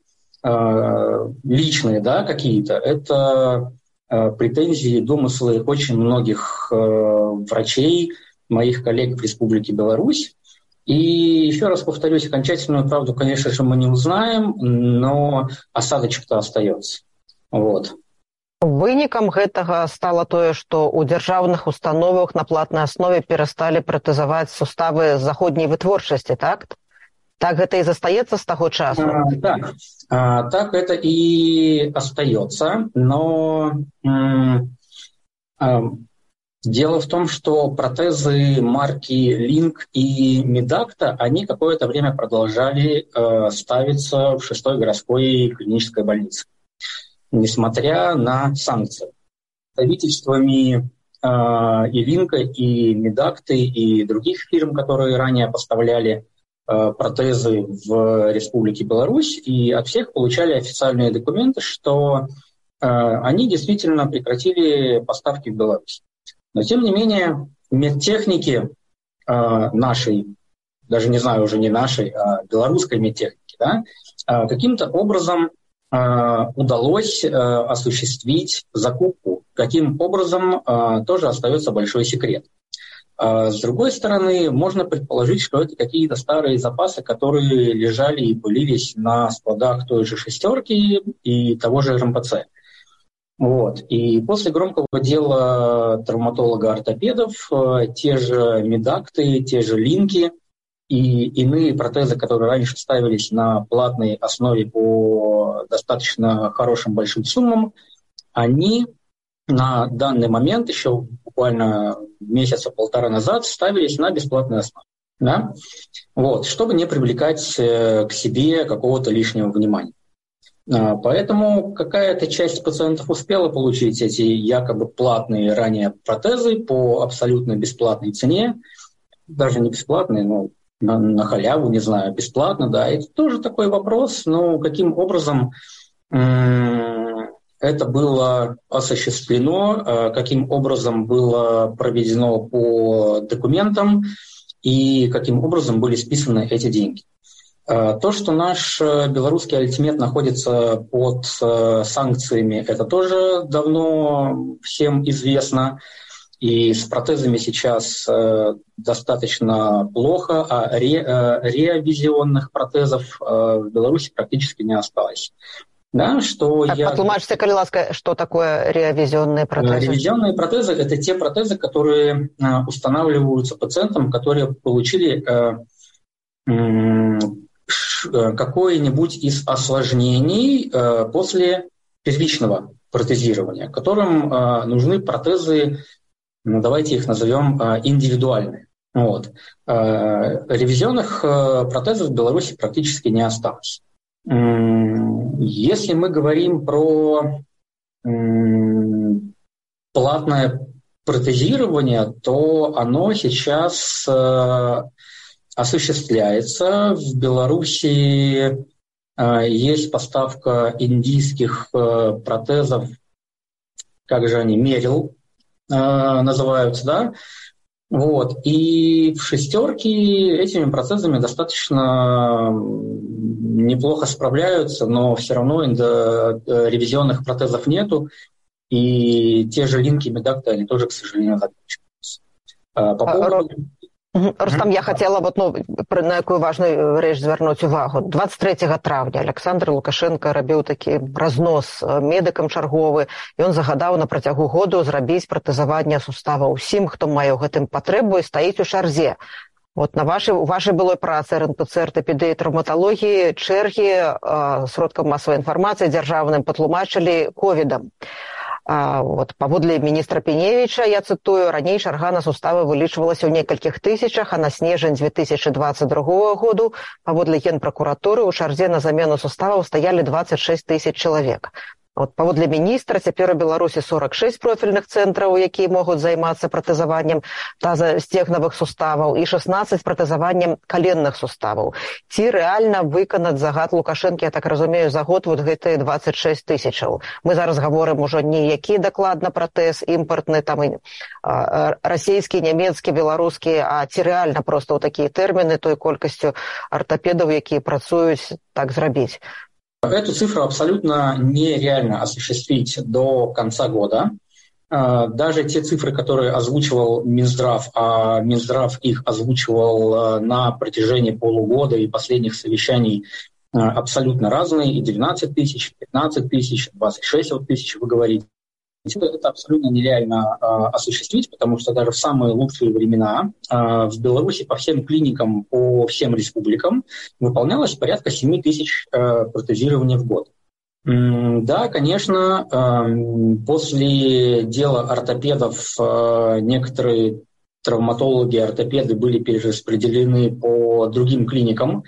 э, личные, да, какие-то. Это э, претензии, домыслы очень многих э, врачей, моих коллег в Республике Беларусь. И еще раз повторюсь, окончательную правду, конечно же, мы не узнаем, но осадочек-то остается. Вот. Вынікам гэтага стало тое, што ў дзяржаўных установах на платнай аснове перасталі пратэзаваць суставы заходняй вытворчасці, так? Так гэта і застаецца з таго часу? А, так. А, так это и остается, но м- м- дело в том, что протезы марки Link и Медакта, они какое-то время продолжали э, ставиться в шестой городской клинической больнице, несмотря на санкции. Правительствами э, и Линка, и Медакты, и других фирм, которые ранее поставляли э, протезы в Республике Беларусь, и от всех получали официальные документы, что э, они действительно прекратили поставки в Беларусь. Но, тем не менее, медтехники э, нашей, даже не знаю, уже не нашей, а белорусской медтехники, да, э, каким-то образом э, удалось э, осуществить закупку. Каким образом, э, тоже остается большой секрет. Э, А с другой стороны, можно предположить, что это какие-то старые запасы, которые лежали и пылились на складах той же «шестерки» и того же эр эм пэ цэ. Вот. И после громкого дела травматолога-ортопедов те же медакты, те же линки и иные протезы, которые раньше ставились на платной основе по достаточно хорошим большим суммам, они на данный момент, еще буквально месяца полтора назад, ставились на бесплатной основе. Да? Вот, чтобы не привлекать к себе какого-то лишнего внимания. Поэтому какая-то часть пациентов успела получить эти якобы платные ранее протезы по абсолютно бесплатной цене. Даже не бесплатные, но на, на халяву, не знаю, бесплатно, да. Это тоже такой вопрос, ну, каким образом м- это было осуществлено, каким образом было проведено по документам и каким образом были списаны эти деньги. То, что наш белорусский альтимед находится под санкциями, это тоже давно всем известно. И с протезами сейчас достаточно плохо, а ре, реавизионных протезов в Беларуси практически не осталось. Да, что так, я... Потлумачьте, коли ласка, что такое реавизионные протезы? Реавизионные протезы – это те протезы, которые устанавливаются пациентам, которые получили какое-нибудь из осложнений после первичного протезирования, которым нужны протезы, ну, давайте их назовем индивидуальные. Вот. Ревизионных протезов в Беларуси практически не осталось. Если мы говорим про платное протезирование, то оно сейчас осуществляется. В Беларуси есть поставка индийских протезов, как же они, мерил называются, да? Вот. И в «шестерке» этими протезами достаточно неплохо справляются, но все равно ревизионных протезов нету, и те же линки медакты, они тоже, к сожалению, заканчиваются. По поводу... Рустам, я хотела вот, ну, на якую важную рэч звярнуць увагу. двадцать третьего траўня Александр Лукашенко рабіў такі разнос медыкам чарговы, і ён загадаў на працягу году зрабіць пратэзаванне сустава ўсім, хто мае ў гэтым патрэбу і стаіць у чарзе. Вот на вашей, у вашей былой працы эр эн пэ цэ, ортопедыі, траўматалогіі чэргі э, сродкам масавай інфармацыі дзяржаўным патлумачылі ковідам. А, вот, паводле міністра Піневіча, я цытую, раней чарга на суставы вылічвалася ў некалькіх тысячах, а на снежань две тысячи двадцать другого году паводле генпракуратуры ў чарзе на замену суставаў стаялі двадцать шесть тысяч чалавек. Вот, паводле міністра, цяпер у Беларусі сорок шесть профільных цэнтраў, якія могуць займацца пратэзаваннем тазасцегнавых суставаў і шестнадцать пратэзаваннем каленных суставаў. Ці рэальна выканаць загад Лукашэнкі, я так разумею, за год вот гэтыя двадцать шесть тысячаў. Мы зараз гаворым ужо не які дакладна пратэз імпартны, там і а, расійскі, нямецкі, беларускі, а ці рэальна проста ў такія тэрміны той колькасцю ортопедаў, якія працуюць, так зрабіць. Эту цифру абсолютно нереально осуществить до конца года. Даже те цифры, которые озвучивал Минздрав, а Минздрав их озвучивал на протяжении полугода и последних совещаний, абсолютно разные. И двенадцать тысяч, пятнадцать тысяч, двадцать шесть тысяч, вы говорите. Это абсолютно нереально э, осуществить, потому что даже в самые лучшие времена э, в Беларуси по всем клиникам, по всем республикам выполнялось порядка семь тысяч э, протезирований в год. М- да, конечно, э, после дела ортопедов э, некоторые травматологи, ортопеды были перераспределены по другим клиникам,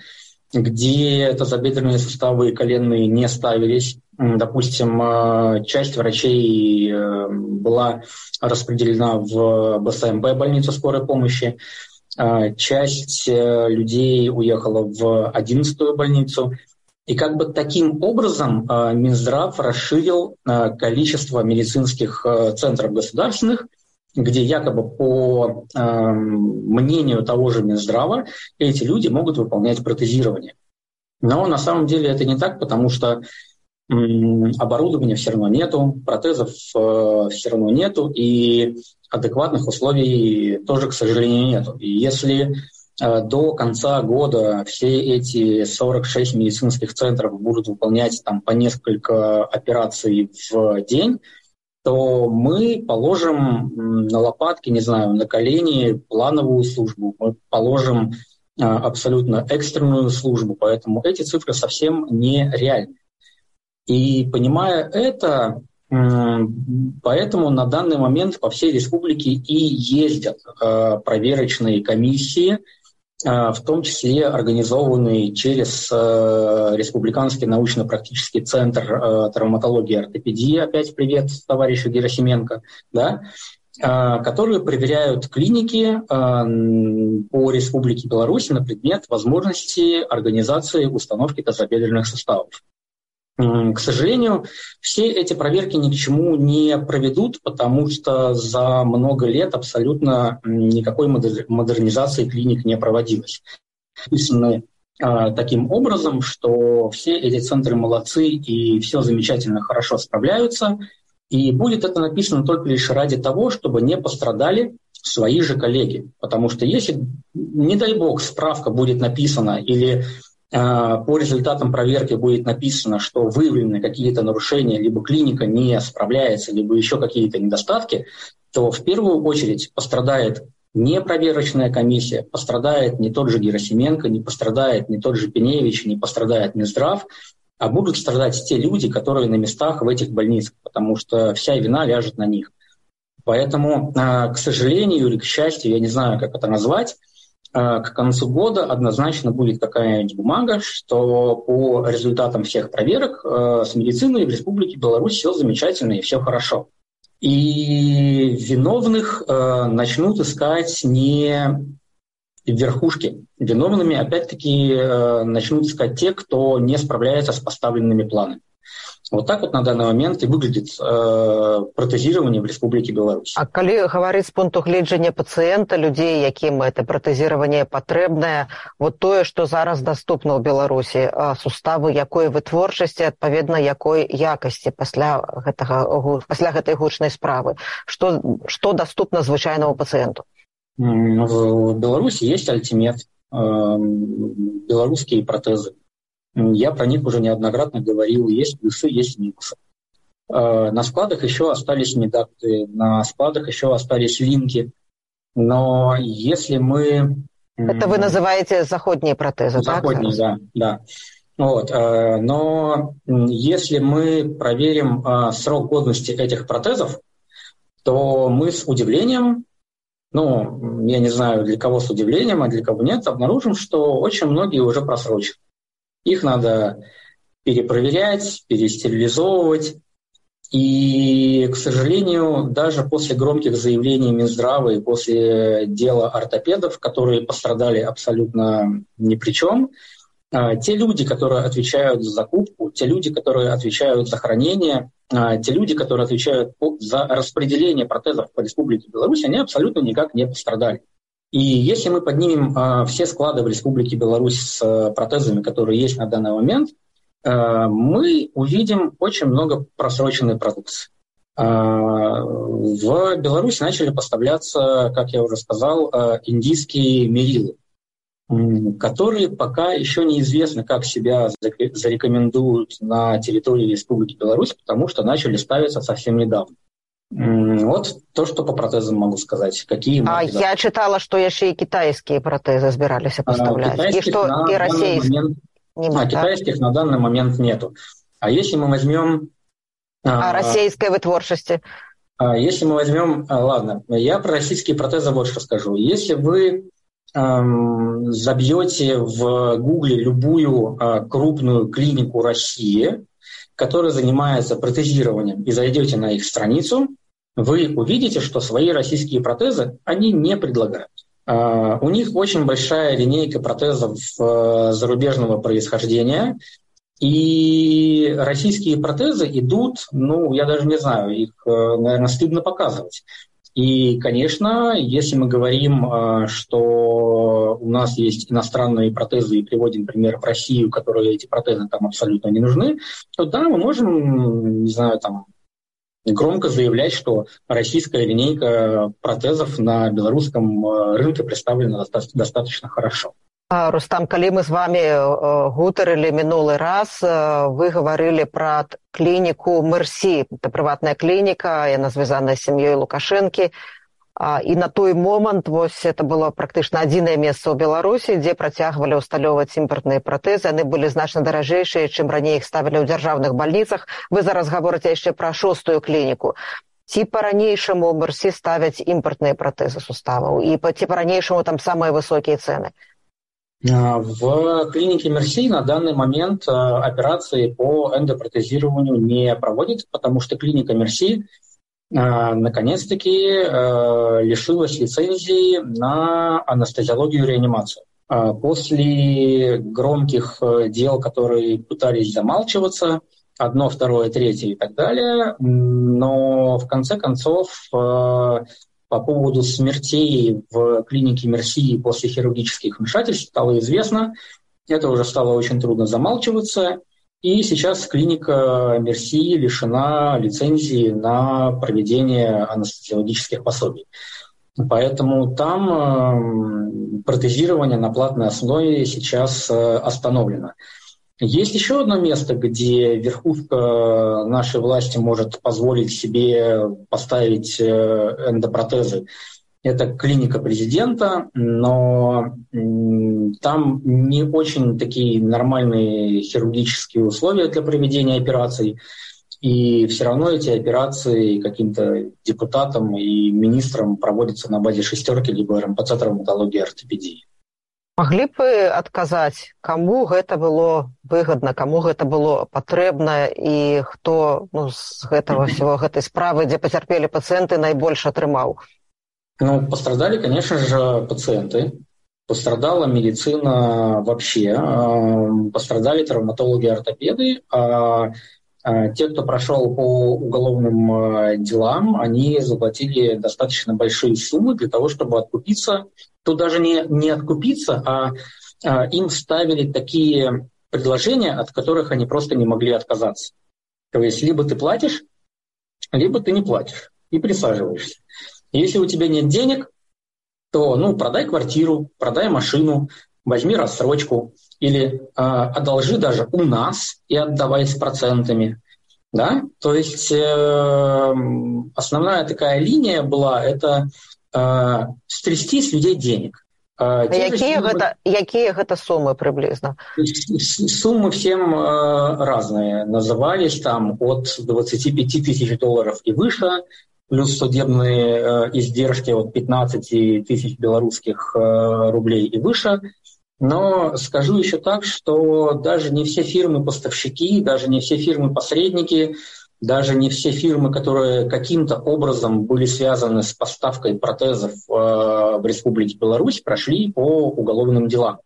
где тазобедренные суставы и коленные не ставились. Допустим, часть врачей была распределена в бэ эс эм пэ, больницу скорой помощи, часть людей уехала в одиннадцатую больницу. И как бы таким образом Минздрав расширил количество медицинских центров государственных, где якобы по мнению того же Минздрава эти люди могут выполнять протезирование. Но на самом деле это не так, потому что оборудования все равно нету, протезов все равно нету, и адекватных условий тоже, к сожалению, нету. И если до конца года все эти сорок шесть медицинских центров будут выполнять там по несколько операций в день, то мы положим на лопатки, не знаю, на колени плановую службу, мы положим абсолютно экстренную службу, поэтому эти цифры совсем не реальны. И понимая это, поэтому на данный момент по всей республике и ездят проверочные комиссии, в том числе организованные через Республиканский научно-практический центр травматологии и ортопедии, опять привет товарищу Герасименко, да, которые проверяют клиники по Республике Беларусь на предмет возможности организации установки тазобедренных суставов. К сожалению, все эти проверки ни к чему не проведут, потому что за много лет абсолютно никакой модернизации клиник не проводилось. Написаны э, таким образом, что все эти центры молодцы и все замечательно, хорошо справляются, и будет это написано только лишь ради того, чтобы не пострадали свои же коллеги. Потому что если, не дай бог, справка будет написана или по результатам проверки будет написано, что выявлены какие-то нарушения, либо клиника не справляется, либо еще какие-то недостатки, то в первую очередь пострадает не проверочная комиссия, пострадает не тот же Герасименко, не пострадает не тот же Пеневич, не пострадает Минздрав, а будут страдать те люди, которые на местах в этих больницах, потому что вся вина ляжет на них. Поэтому, к сожалению или к счастью, я не знаю, как это назвать, к концу года однозначно будет какая-нибудь бумага, что по результатам всех проверок с медициной в Республике Беларусь все замечательно и все хорошо. И виновных начнут искать не в верхушке. Виновными, опять-таки, начнут искать те, кто не справляется с поставленными планами. Вот так вот на данный момент и выглядит э, протезирование в Республике Беларусь. А калі гаварыць з пункту гледжання пацыента, людзей, якім это пратэзіраванне патрэбнае, вот тое, што зараз даступна ў Беларусі, суставы якой вытворчасці, адпаведна якой якасці пасля гэтага, пасля гэтай гучнай справы, што, што даступна звычайнаму пацыенту? В Беларуси есть альтимед, э, белорусские протезы. Я про них уже неоднократно говорил. Есть плюсы, есть минусы. На складах еще остались медакты, на складах еще остались линки. Но если мы... Это вы называете заходние протезы, заходние, так? Заходние, да. да. Вот. Но если мы проверим срок годности этих протезов, то мы с удивлением, ну, я не знаю, для кого с удивлением, а для кого нет, обнаружим, что очень многие уже просрочены. Их надо перепроверять, перестерилизовывать. И, к сожалению, даже после громких заявлений Минздрава и после дела ортопедов, которые пострадали абсолютно ни при чем, те люди, которые отвечают за закупку, те люди, которые отвечают за хранение, те люди, которые отвечают за распределение протезов по Республике Беларусь, они абсолютно никак не пострадали. И если мы поднимем э, все склады в Республике Беларусь с э, протезами, которые есть на данный момент, э, мы увидим очень много просроченной продукции. Э, в Беларусь начали поставляться, как я уже сказал, э, индийские мерилы, э, которые пока еще неизвестно, как себя зарекомендуют на территории Республики Беларусь, потому что начали ставиться совсем недавно. Вот то, что по протезам могу сказать. Какие а марки, я да. читала, что еще и китайские протезы собирались поставлять. А, и что и российские. Момент... Нема, а, китайских на данный момент нету. А если мы возьмем... А, а российской вытворчести? А, если мы возьмем... А, ладно, я про российские протезы вот что скажу. Если вы эм, забьете в Гугле любую э, крупную клинику России, которые занимаются протезированием, и зайдете на их страницу, вы увидите, что свои российские протезы они не предлагают. Uh, у них очень большая линейка протезов uh, зарубежного происхождения, и российские протезы идут, ну, я даже не знаю, их, uh, наверное, стыдно показывать. И, конечно, если мы говорим, что у нас есть иностранные протезы, и приводим пример в Россию, которые эти протезы там абсолютно не нужны, то да, мы можем, не знаю, там, громко заявлять, что российская линейка протезов на белорусском рынке представлена достаточно хорошо. Рустам, калі мы з вами гутарылі мінулы раз, вы гаварылі пра клініку Мерсі. Это прыватная клініка, яна звязаная з сям'ёй Лукашэнкі. І на той момант вось это было практычна адзінае месца ў Беларусі, дзе працягвалі ўсталёўваць імпартныя пратэзы. Яны былі значна даражэйшыя, чым раней іх ставілі ў дзяржаўных бальніцах. Вы зараз гаворыце яшчэ пра шостую клініку. Ці па-ранейшаму Мерсі ставяць імпартныя пратэзы суставаў? І ці па-ранейшаму там самыя высокія цэны? В клинике Мерси на данный момент операции по эндопротезированию не проводятся, потому что клиника Мерси наконец-таки лишилась лицензии на анестезиологию и реанимацию. После громких дел, которые пытались замалчиваться, одно, второе, третье и так далее, но в конце концов по поводу смертей в клинике Мерси после хирургических вмешательств стало известно. Это уже стало очень трудно замалчиваться. И сейчас клиника Мерси лишена лицензии на проведение анестезиологических пособий. Поэтому там протезирование на платной основе сейчас остановлено. Есть еще одно место, где верхушка нашей власти может позволить себе поставить эндопротезы. Это клиника президента, но там не очень такие нормальные хирургические условия для проведения операций. И все равно эти операции каким-то депутатам и министрам проводятся на базе шестерки, либо РМПЦ травматологии и ортопедии. Маглі б вы адказаць, каму гэта было выгадна, каму гэта было патрэбна і хто ну, з гэтага всего гэтай справы, дзе пацярпелі пацыенты, найбольш атрымаў? Ну, пострадали, конечно же, пациенты. Пострадала медицина вообще. Пострадали травматологи-ортопеды. А те, кто прошел по уголовным делам, они заплатили достаточно большие суммы для того, чтобы откупиться. Тут даже не, не откупиться, а, а им ставили такие предложения, от которых они просто не могли отказаться. То есть либо ты платишь, либо ты не платишь и присаживаешься. Если у тебя нет денег, то ну, продай квартиру, продай машину, возьми рассрочку или э, одолжи даже у нас и отдавай с процентами. Да? То есть э, основная такая линия была – это э, стрясти с людей денег. Э, якія, гэта, якія гэта суммы приблизно? Суммы всем э, разные. Назывались там от двадцати пяти тысяч долларов и выше, плюс судебные э, издержки от пятнадцати тысяч белорусских э, рублей и выше. Но скажу еще так, что даже не все фирмы-поставщики, даже не все фирмы-посредники, даже не все фирмы, которые каким-то образом были связаны с поставкой протезов э, в Республике Беларусь, прошли по уголовным делам.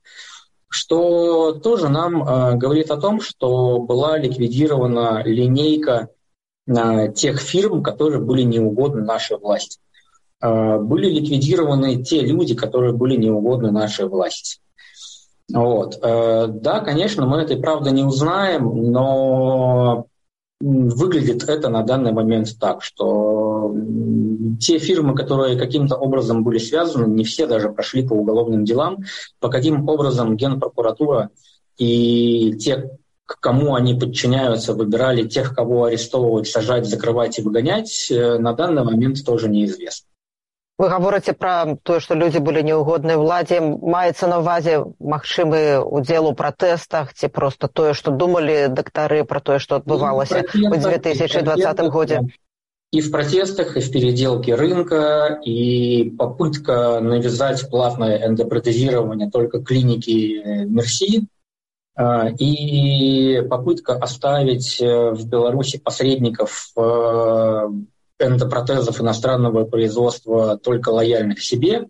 Что тоже нам э, говорит о том, что была ликвидирована линейка тех фирм, которые были неугодны нашей власти. Были ликвидированы те люди, которые были неугодны нашей власти. Вот. Да, конечно, мы этой правды не узнаем, но выглядит это на данный момент так, что те фирмы, которые каким-то образом были связаны, не все даже прошли по уголовным делам, по каким образом Генпрокуратура и те, к кому они подчиняются, выбирали тех, кого арестовывать, сажать, закрывать и выгонять, на данный момент тоже неизвестно. Вы говорите про то, что люди были неугодны владе. Маецца на увазе магчымы удзел у протестах, ці просто тое, што думали доктары про то, что отбывалося в две тысячи двадцатом году? И в протестах, и в переделке рынка, и попытка навязать платное эндопротезирование только клиники Мерси, и попытка оставить в Беларуси посредников эндопротезов иностранного производства только лояльных себе.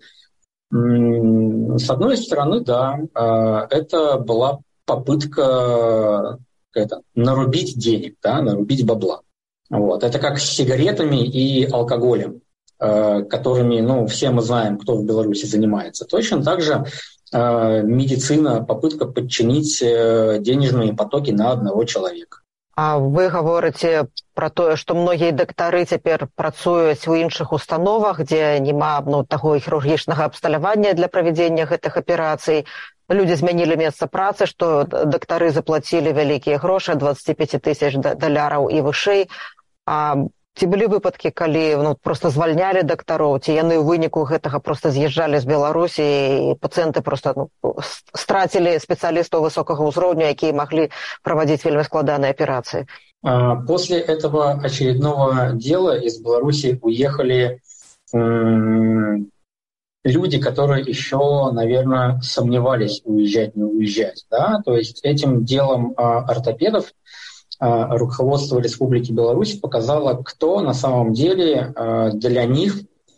С одной стороны, да, это была попытка это, нарубить денег, да, нарубить бабла. Вот. Это как с сигаретами и алкоголем. которыми, ну, все мы знаем, кто в Беларуси занимается. Точно так же медицина, попытка подчинить денежные потокі на одного человека. А вы говорите про то, что многие доктары теперь працуюць у іншых установах, где няма ну, таго хірургічнага абсталявання для правядзення гэтых аперацый. Люди змянілі месца працы, што дактары заплацілі вялікія грошы, двадцать пять тысяч даляраў і вышэй. А ці былі выпадкі, калі ну, просто звальнялі дактароў, ці яны ў выніку гэтага просто з'язджалі з Беларусі і пацыенты просто ну, страцілі спецыялістаў высокага ўзроўню, якія маглі праводить вельмі складаныя операции? После этого очередного дела из Беларуси уехали м- люди, которые еще, наверное, сомневались, уезжать, не уезжать. Да? То есть этим делом а, ортопедов руководство Республики Беларусь показало, кто на самом деле для них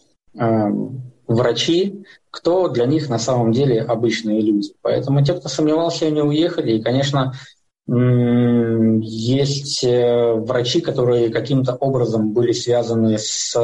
врачи, кто для них на самом деле обычные люди. Поэтому те, кто сомневался, они уехали. И, конечно, есть врачи, которые каким-то образом были связаны с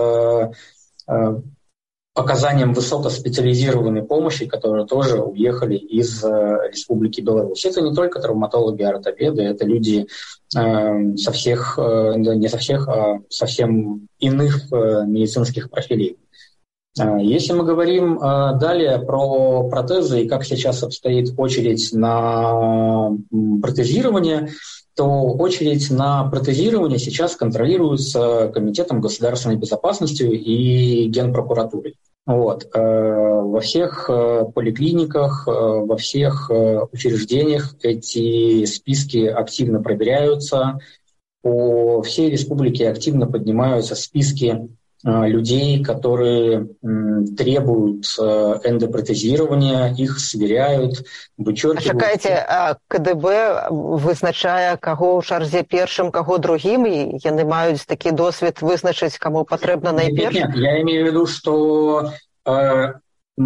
оказанием высокоспециализированной помощи, которые тоже уехали из Республики Беларусь. Это не только травматологи, ортопеды, это люди э, со всех, э, не со всех, а совсем иных э, медицинских профилей. Э, если мы говорим э, далее про протезы и как сейчас обстоит очередь на протезирование, то очередь на протезирование сейчас контролируется Комитетом государственной безопасности и Генпрокуратурой. Вот. Во всех поликлиниках, во всех учреждениях эти списки активно проверяются. По всей республике активно поднимаются списки людей, которые требуют эндопротезирования, их сверяют, вычеркивают. А чакайце, а КДБ вызначае, каго ў чарзе першым, каго другім, і яны маюць такі досвед вызначыць, кому патрэбна найперш? Нет, нет, я имею в виду, что э,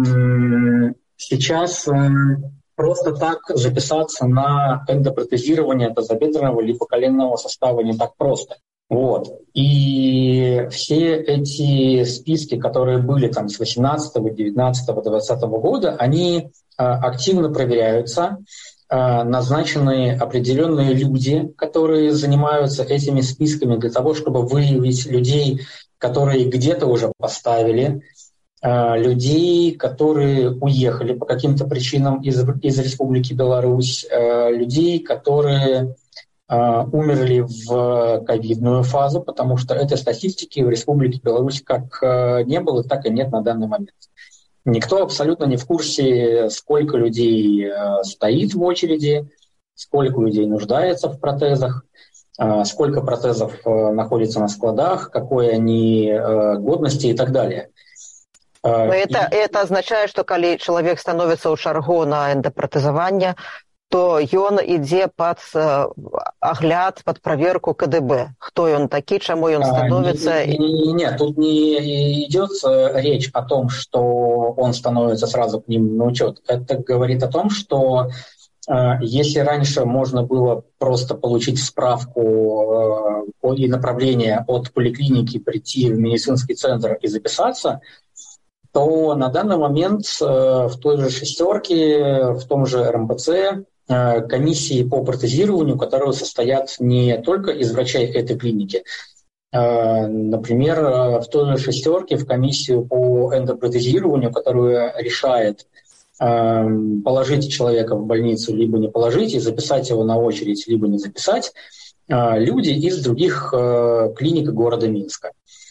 сейчас э, просто так записаться на эндопротезирование тазобедренного либо коленного состава не так просто. Вот. И все эти списки, которые были там с восемнадцатого, девятнадцатого, двадцатого года, они э, активно проверяются. Э, назначены определенные люди, которые занимаются этими списками для того, чтобы выявить людей, которые где-то уже поставили, э, людей, которые уехали по каким-то причинам из, из Республики Беларусь, э, людей, которые умерли в ковидную фазу, потому что этой статистики в Республике Беларусь как не было, так и нет на данный момент. Никто абсолютно не в курсе, сколько людей стоит в очереди, сколько людей нуждается в протезах, сколько протезов находится на складах, какой они годности и так далее. Но это, и... это означает, что когда человек становится у чаргу на эндопротезование, то ён ідзе пад агляд, пад праверку КДБ. Кто он такі, чему он становится? Нет, нет, нет, тут не идет речь о том, что он становится сразу к ним на учет. Это говорит о том, что если раньше можно было просто получить справку и направление от поликлиники, прийти в медицинский центр и записаться, то на данный момент в той же «шестерке», в том же эр эм пэ цэ, комиссии по протезированию, которые состоят не только из врачей этой клиники. Например, в той же «шестерке» в комиссию по эндопротезированию, которая решает положить человека в больницу, либо не положить, и записать его на очередь, либо не записать, люди из других клиник города Минска.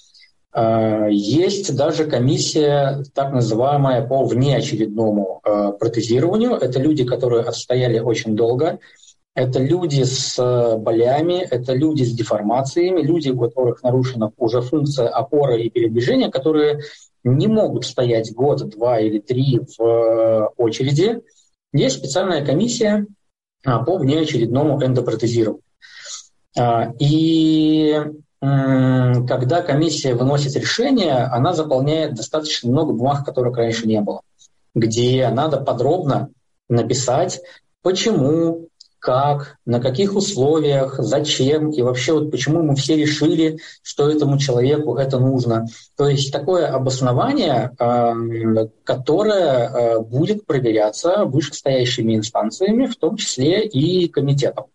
Есть даже комиссия, так называемая, по внеочередному э, протезированию. Это люди, которые отстояли очень долго. Это люди с болями, это люди с деформациями, люди, у которых нарушена уже функция опоры и передвижения, которые не могут стоять год, два или три в э, очереди. Есть специальная комиссия э, по внеочередному эндопротезированию. Э, и... Когда комиссия выносит решение, она заполняет достаточно много бумаг, которых раньше не было, где надо подробно написать, почему, как, на каких условиях, зачем и вообще вот почему мы все решили, что этому человеку это нужно. То есть такое обоснование, которое будет проверяться вышестоящими инстанциями, в том числе и комитетом.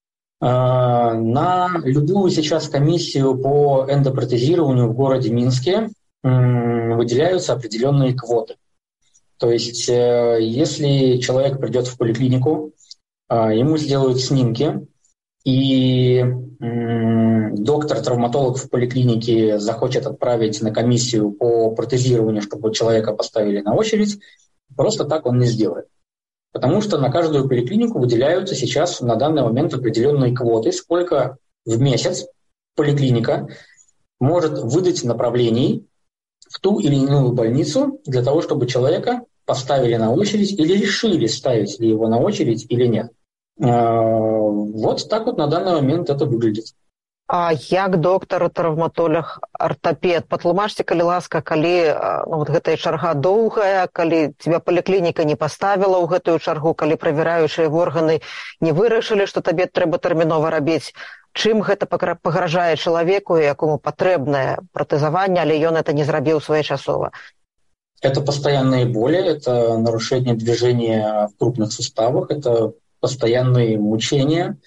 На любую сейчас комиссию по эндопротезированию в городе Минске выделяются определенные квоты. То есть если человек придет в поликлинику, ему сделают снимки, и доктор-травматолог в поликлинике захочет отправить на комиссию по протезированию, чтобы человека поставили на очередь, просто так он не сделает. Потому что на каждую поликлинику выделяются сейчас на данный момент определенные квоты, сколько в месяц поликлиника может выдать направлений в ту или иную больницу для того, чтобы человека поставили на очередь или решили, ставить ли его на очередь или нет. Вот так вот на данный момент это выглядит. А як доктар, травматолог, ортопед, патлумачце, калі ласка, калі ну, вот гэтая чарга доўгая, калі тебя поликлиника не поставила ў гэтую чаргу, калі правяраючыя органы не вырашылі, што табе трэба тэрмінова рабіць, чым гэта пагражае чалавеку, якому патрэбнае пратэзаванне, але ён это не зрабіў своечасова? Это постоянные боли, это нарушение движения в крупных суставах, это постоянные мучения.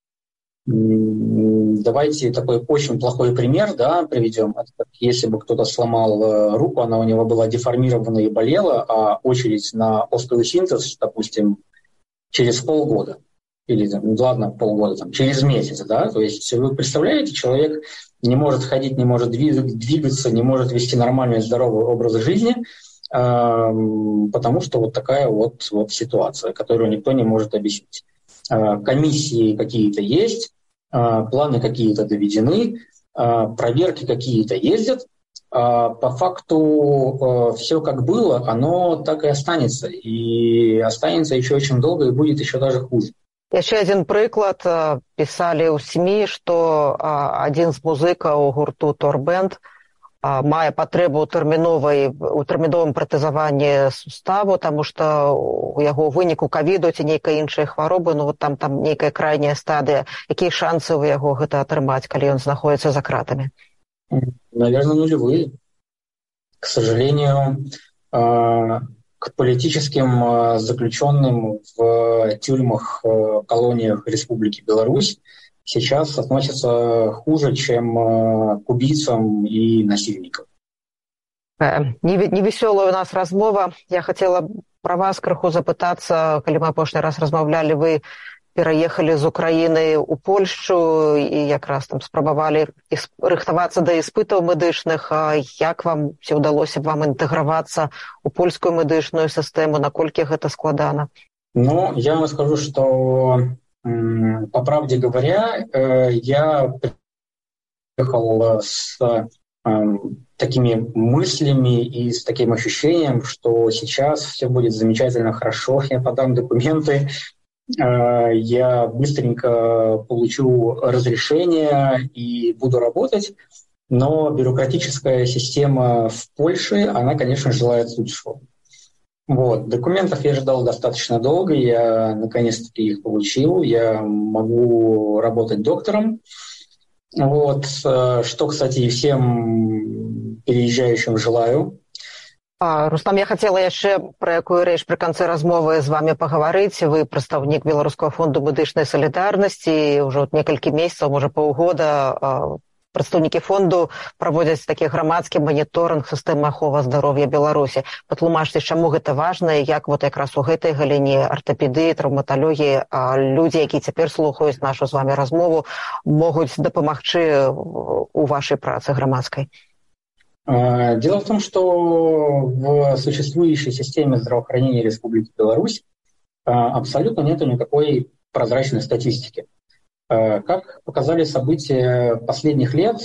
Давайте такой очень плохой пример, да, приведем. Это как если бы кто-то сломал руку, она у него была деформирована и болела, а очередь на остеосинтез, допустим, через полгода. Или, ну, ладно, полгода, там, через месяц, да. То есть вы представляете, человек не может ходить, не может двигаться, не может вести нормальный здоровый образ жизни, потому что вот такая вот, вот ситуация, которую никто не может объяснить. Комиссии какие-то есть, планы какие-то доведены, проверки какие-то ездят. По факту все как было, оно так и останется. И останется еще очень долго, и будет еще даже хуже. Яшчэ один прыклад. Писали ў СМИ, што один з музыкаў гурту Торбенд мае патрэбу ў тэрміновай у тэрміновым пратэзаванні суставу, таму што у яго выніку ковіду ці нейкай іншай хваробы, ну вот там там нейкая крайняя стадыя. Якія шансы у яго гэта атрымаць, калі ён знаходіцца за кратамі? Наверное, нулевые. К сожалению, к политическим заключенным в тюрьмах, колониях Республики Беларусь сейчас относятся хуже, чем к убийцам и насильникам. Невеселая у нас размова. Я хотела про вас крыху запытаться. Калі мы апошні раз размаўлялі, вы пераехалі з Украіны ў Польшчу і якраз там спрабавалі рыхтавацца да іспытаў медычных. Як вам, ці ўдалося б вам інтэгравацца ў польскую медычную сістэму? Наколькі гэта складана? Ну, я вам скажу, что по правде говоря, я приехал с такими мыслями и с таким ощущением, что сейчас все будет замечательно, хорошо, я подам документы, я быстренько получу разрешение и буду работать, но бюрократическая система в Польше, она, конечно, желает лучшего. Вот. Документов я ждал достаточно долго, я наконец-таки их получил, я могу работать доктором. Вот. Что, кстати, и всем переезжающим желаю. А, Рустам, я хотела яшчэ пра якую рэч пры канцы размовы з вами пагаварыць. Вы прадстаўнік Беларускага фонду медычнай салідарнасці, ўжо некалькі месяцаў, можа паўгода, прадстаўнікі фонду праводзяць такі грамадскі маніторынг сістэмы аховы здароўя Беларусі. Патлумачце, чаму гэта важна і як вот якраз у гэтай галіне артапедыі, траўматалогіі людзі, якія цяпер слухаюць нашу з вами размову, могуць дапамагчы у вашай працы грамадскай. Дело в том, что в существующей системе здравоохранения Республики Беларусь абсолютно нет никакой прозрачной статистики. Как показали события последних лет,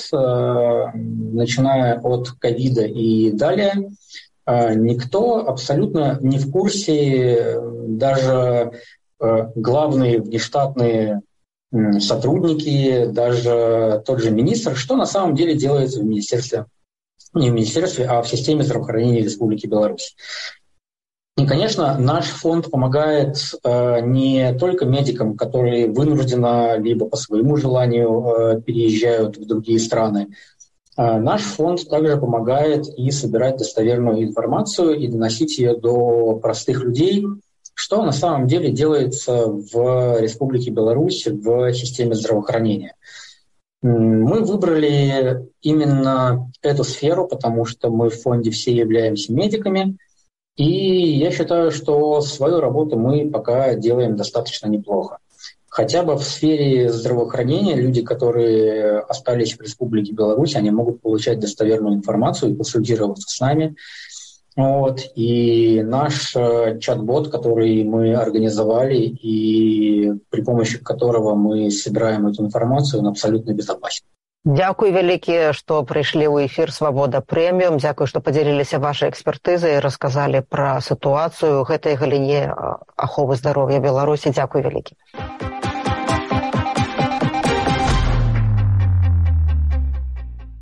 начиная от ковида и далее, никто абсолютно не в курсе, даже главные внештатные сотрудники, даже тот же министр, что на самом деле делается в министерстве, не в министерстве, а в системе здравоохранения Республики Беларусь. И, конечно, наш фонд помогает э, не только медикам, которые вынужденно либо по своему желанию э, переезжают в другие страны. Э, наш фонд также помогает и собирать достоверную информацию и доносить ее до простых людей, что на самом деле делается в Республике Беларусь в системе здравоохранения. Мы выбрали именно эту сферу, потому что мы в фонде все являемся медиками, и я считаю, что свою работу мы пока делаем достаточно неплохо. Хотя бы в сфере здравоохранения люди, которые остались в Республике Беларусь, они могут получать достоверную информацию и консультироваться с нами. Вот. И наш чат-бот, который мы организовали и при помощи которого мы собираем эту информацию, он абсолютно безопасен. Дзякуй вялікі, што прыйшлі ў эфір «Свабода Прэміум». Дзякуй, што падзяліліся вашай экспертызай і расказалі пра сітуацыю гэтай галіне аховы здароўя Беларусі. Дзякуй вялікі.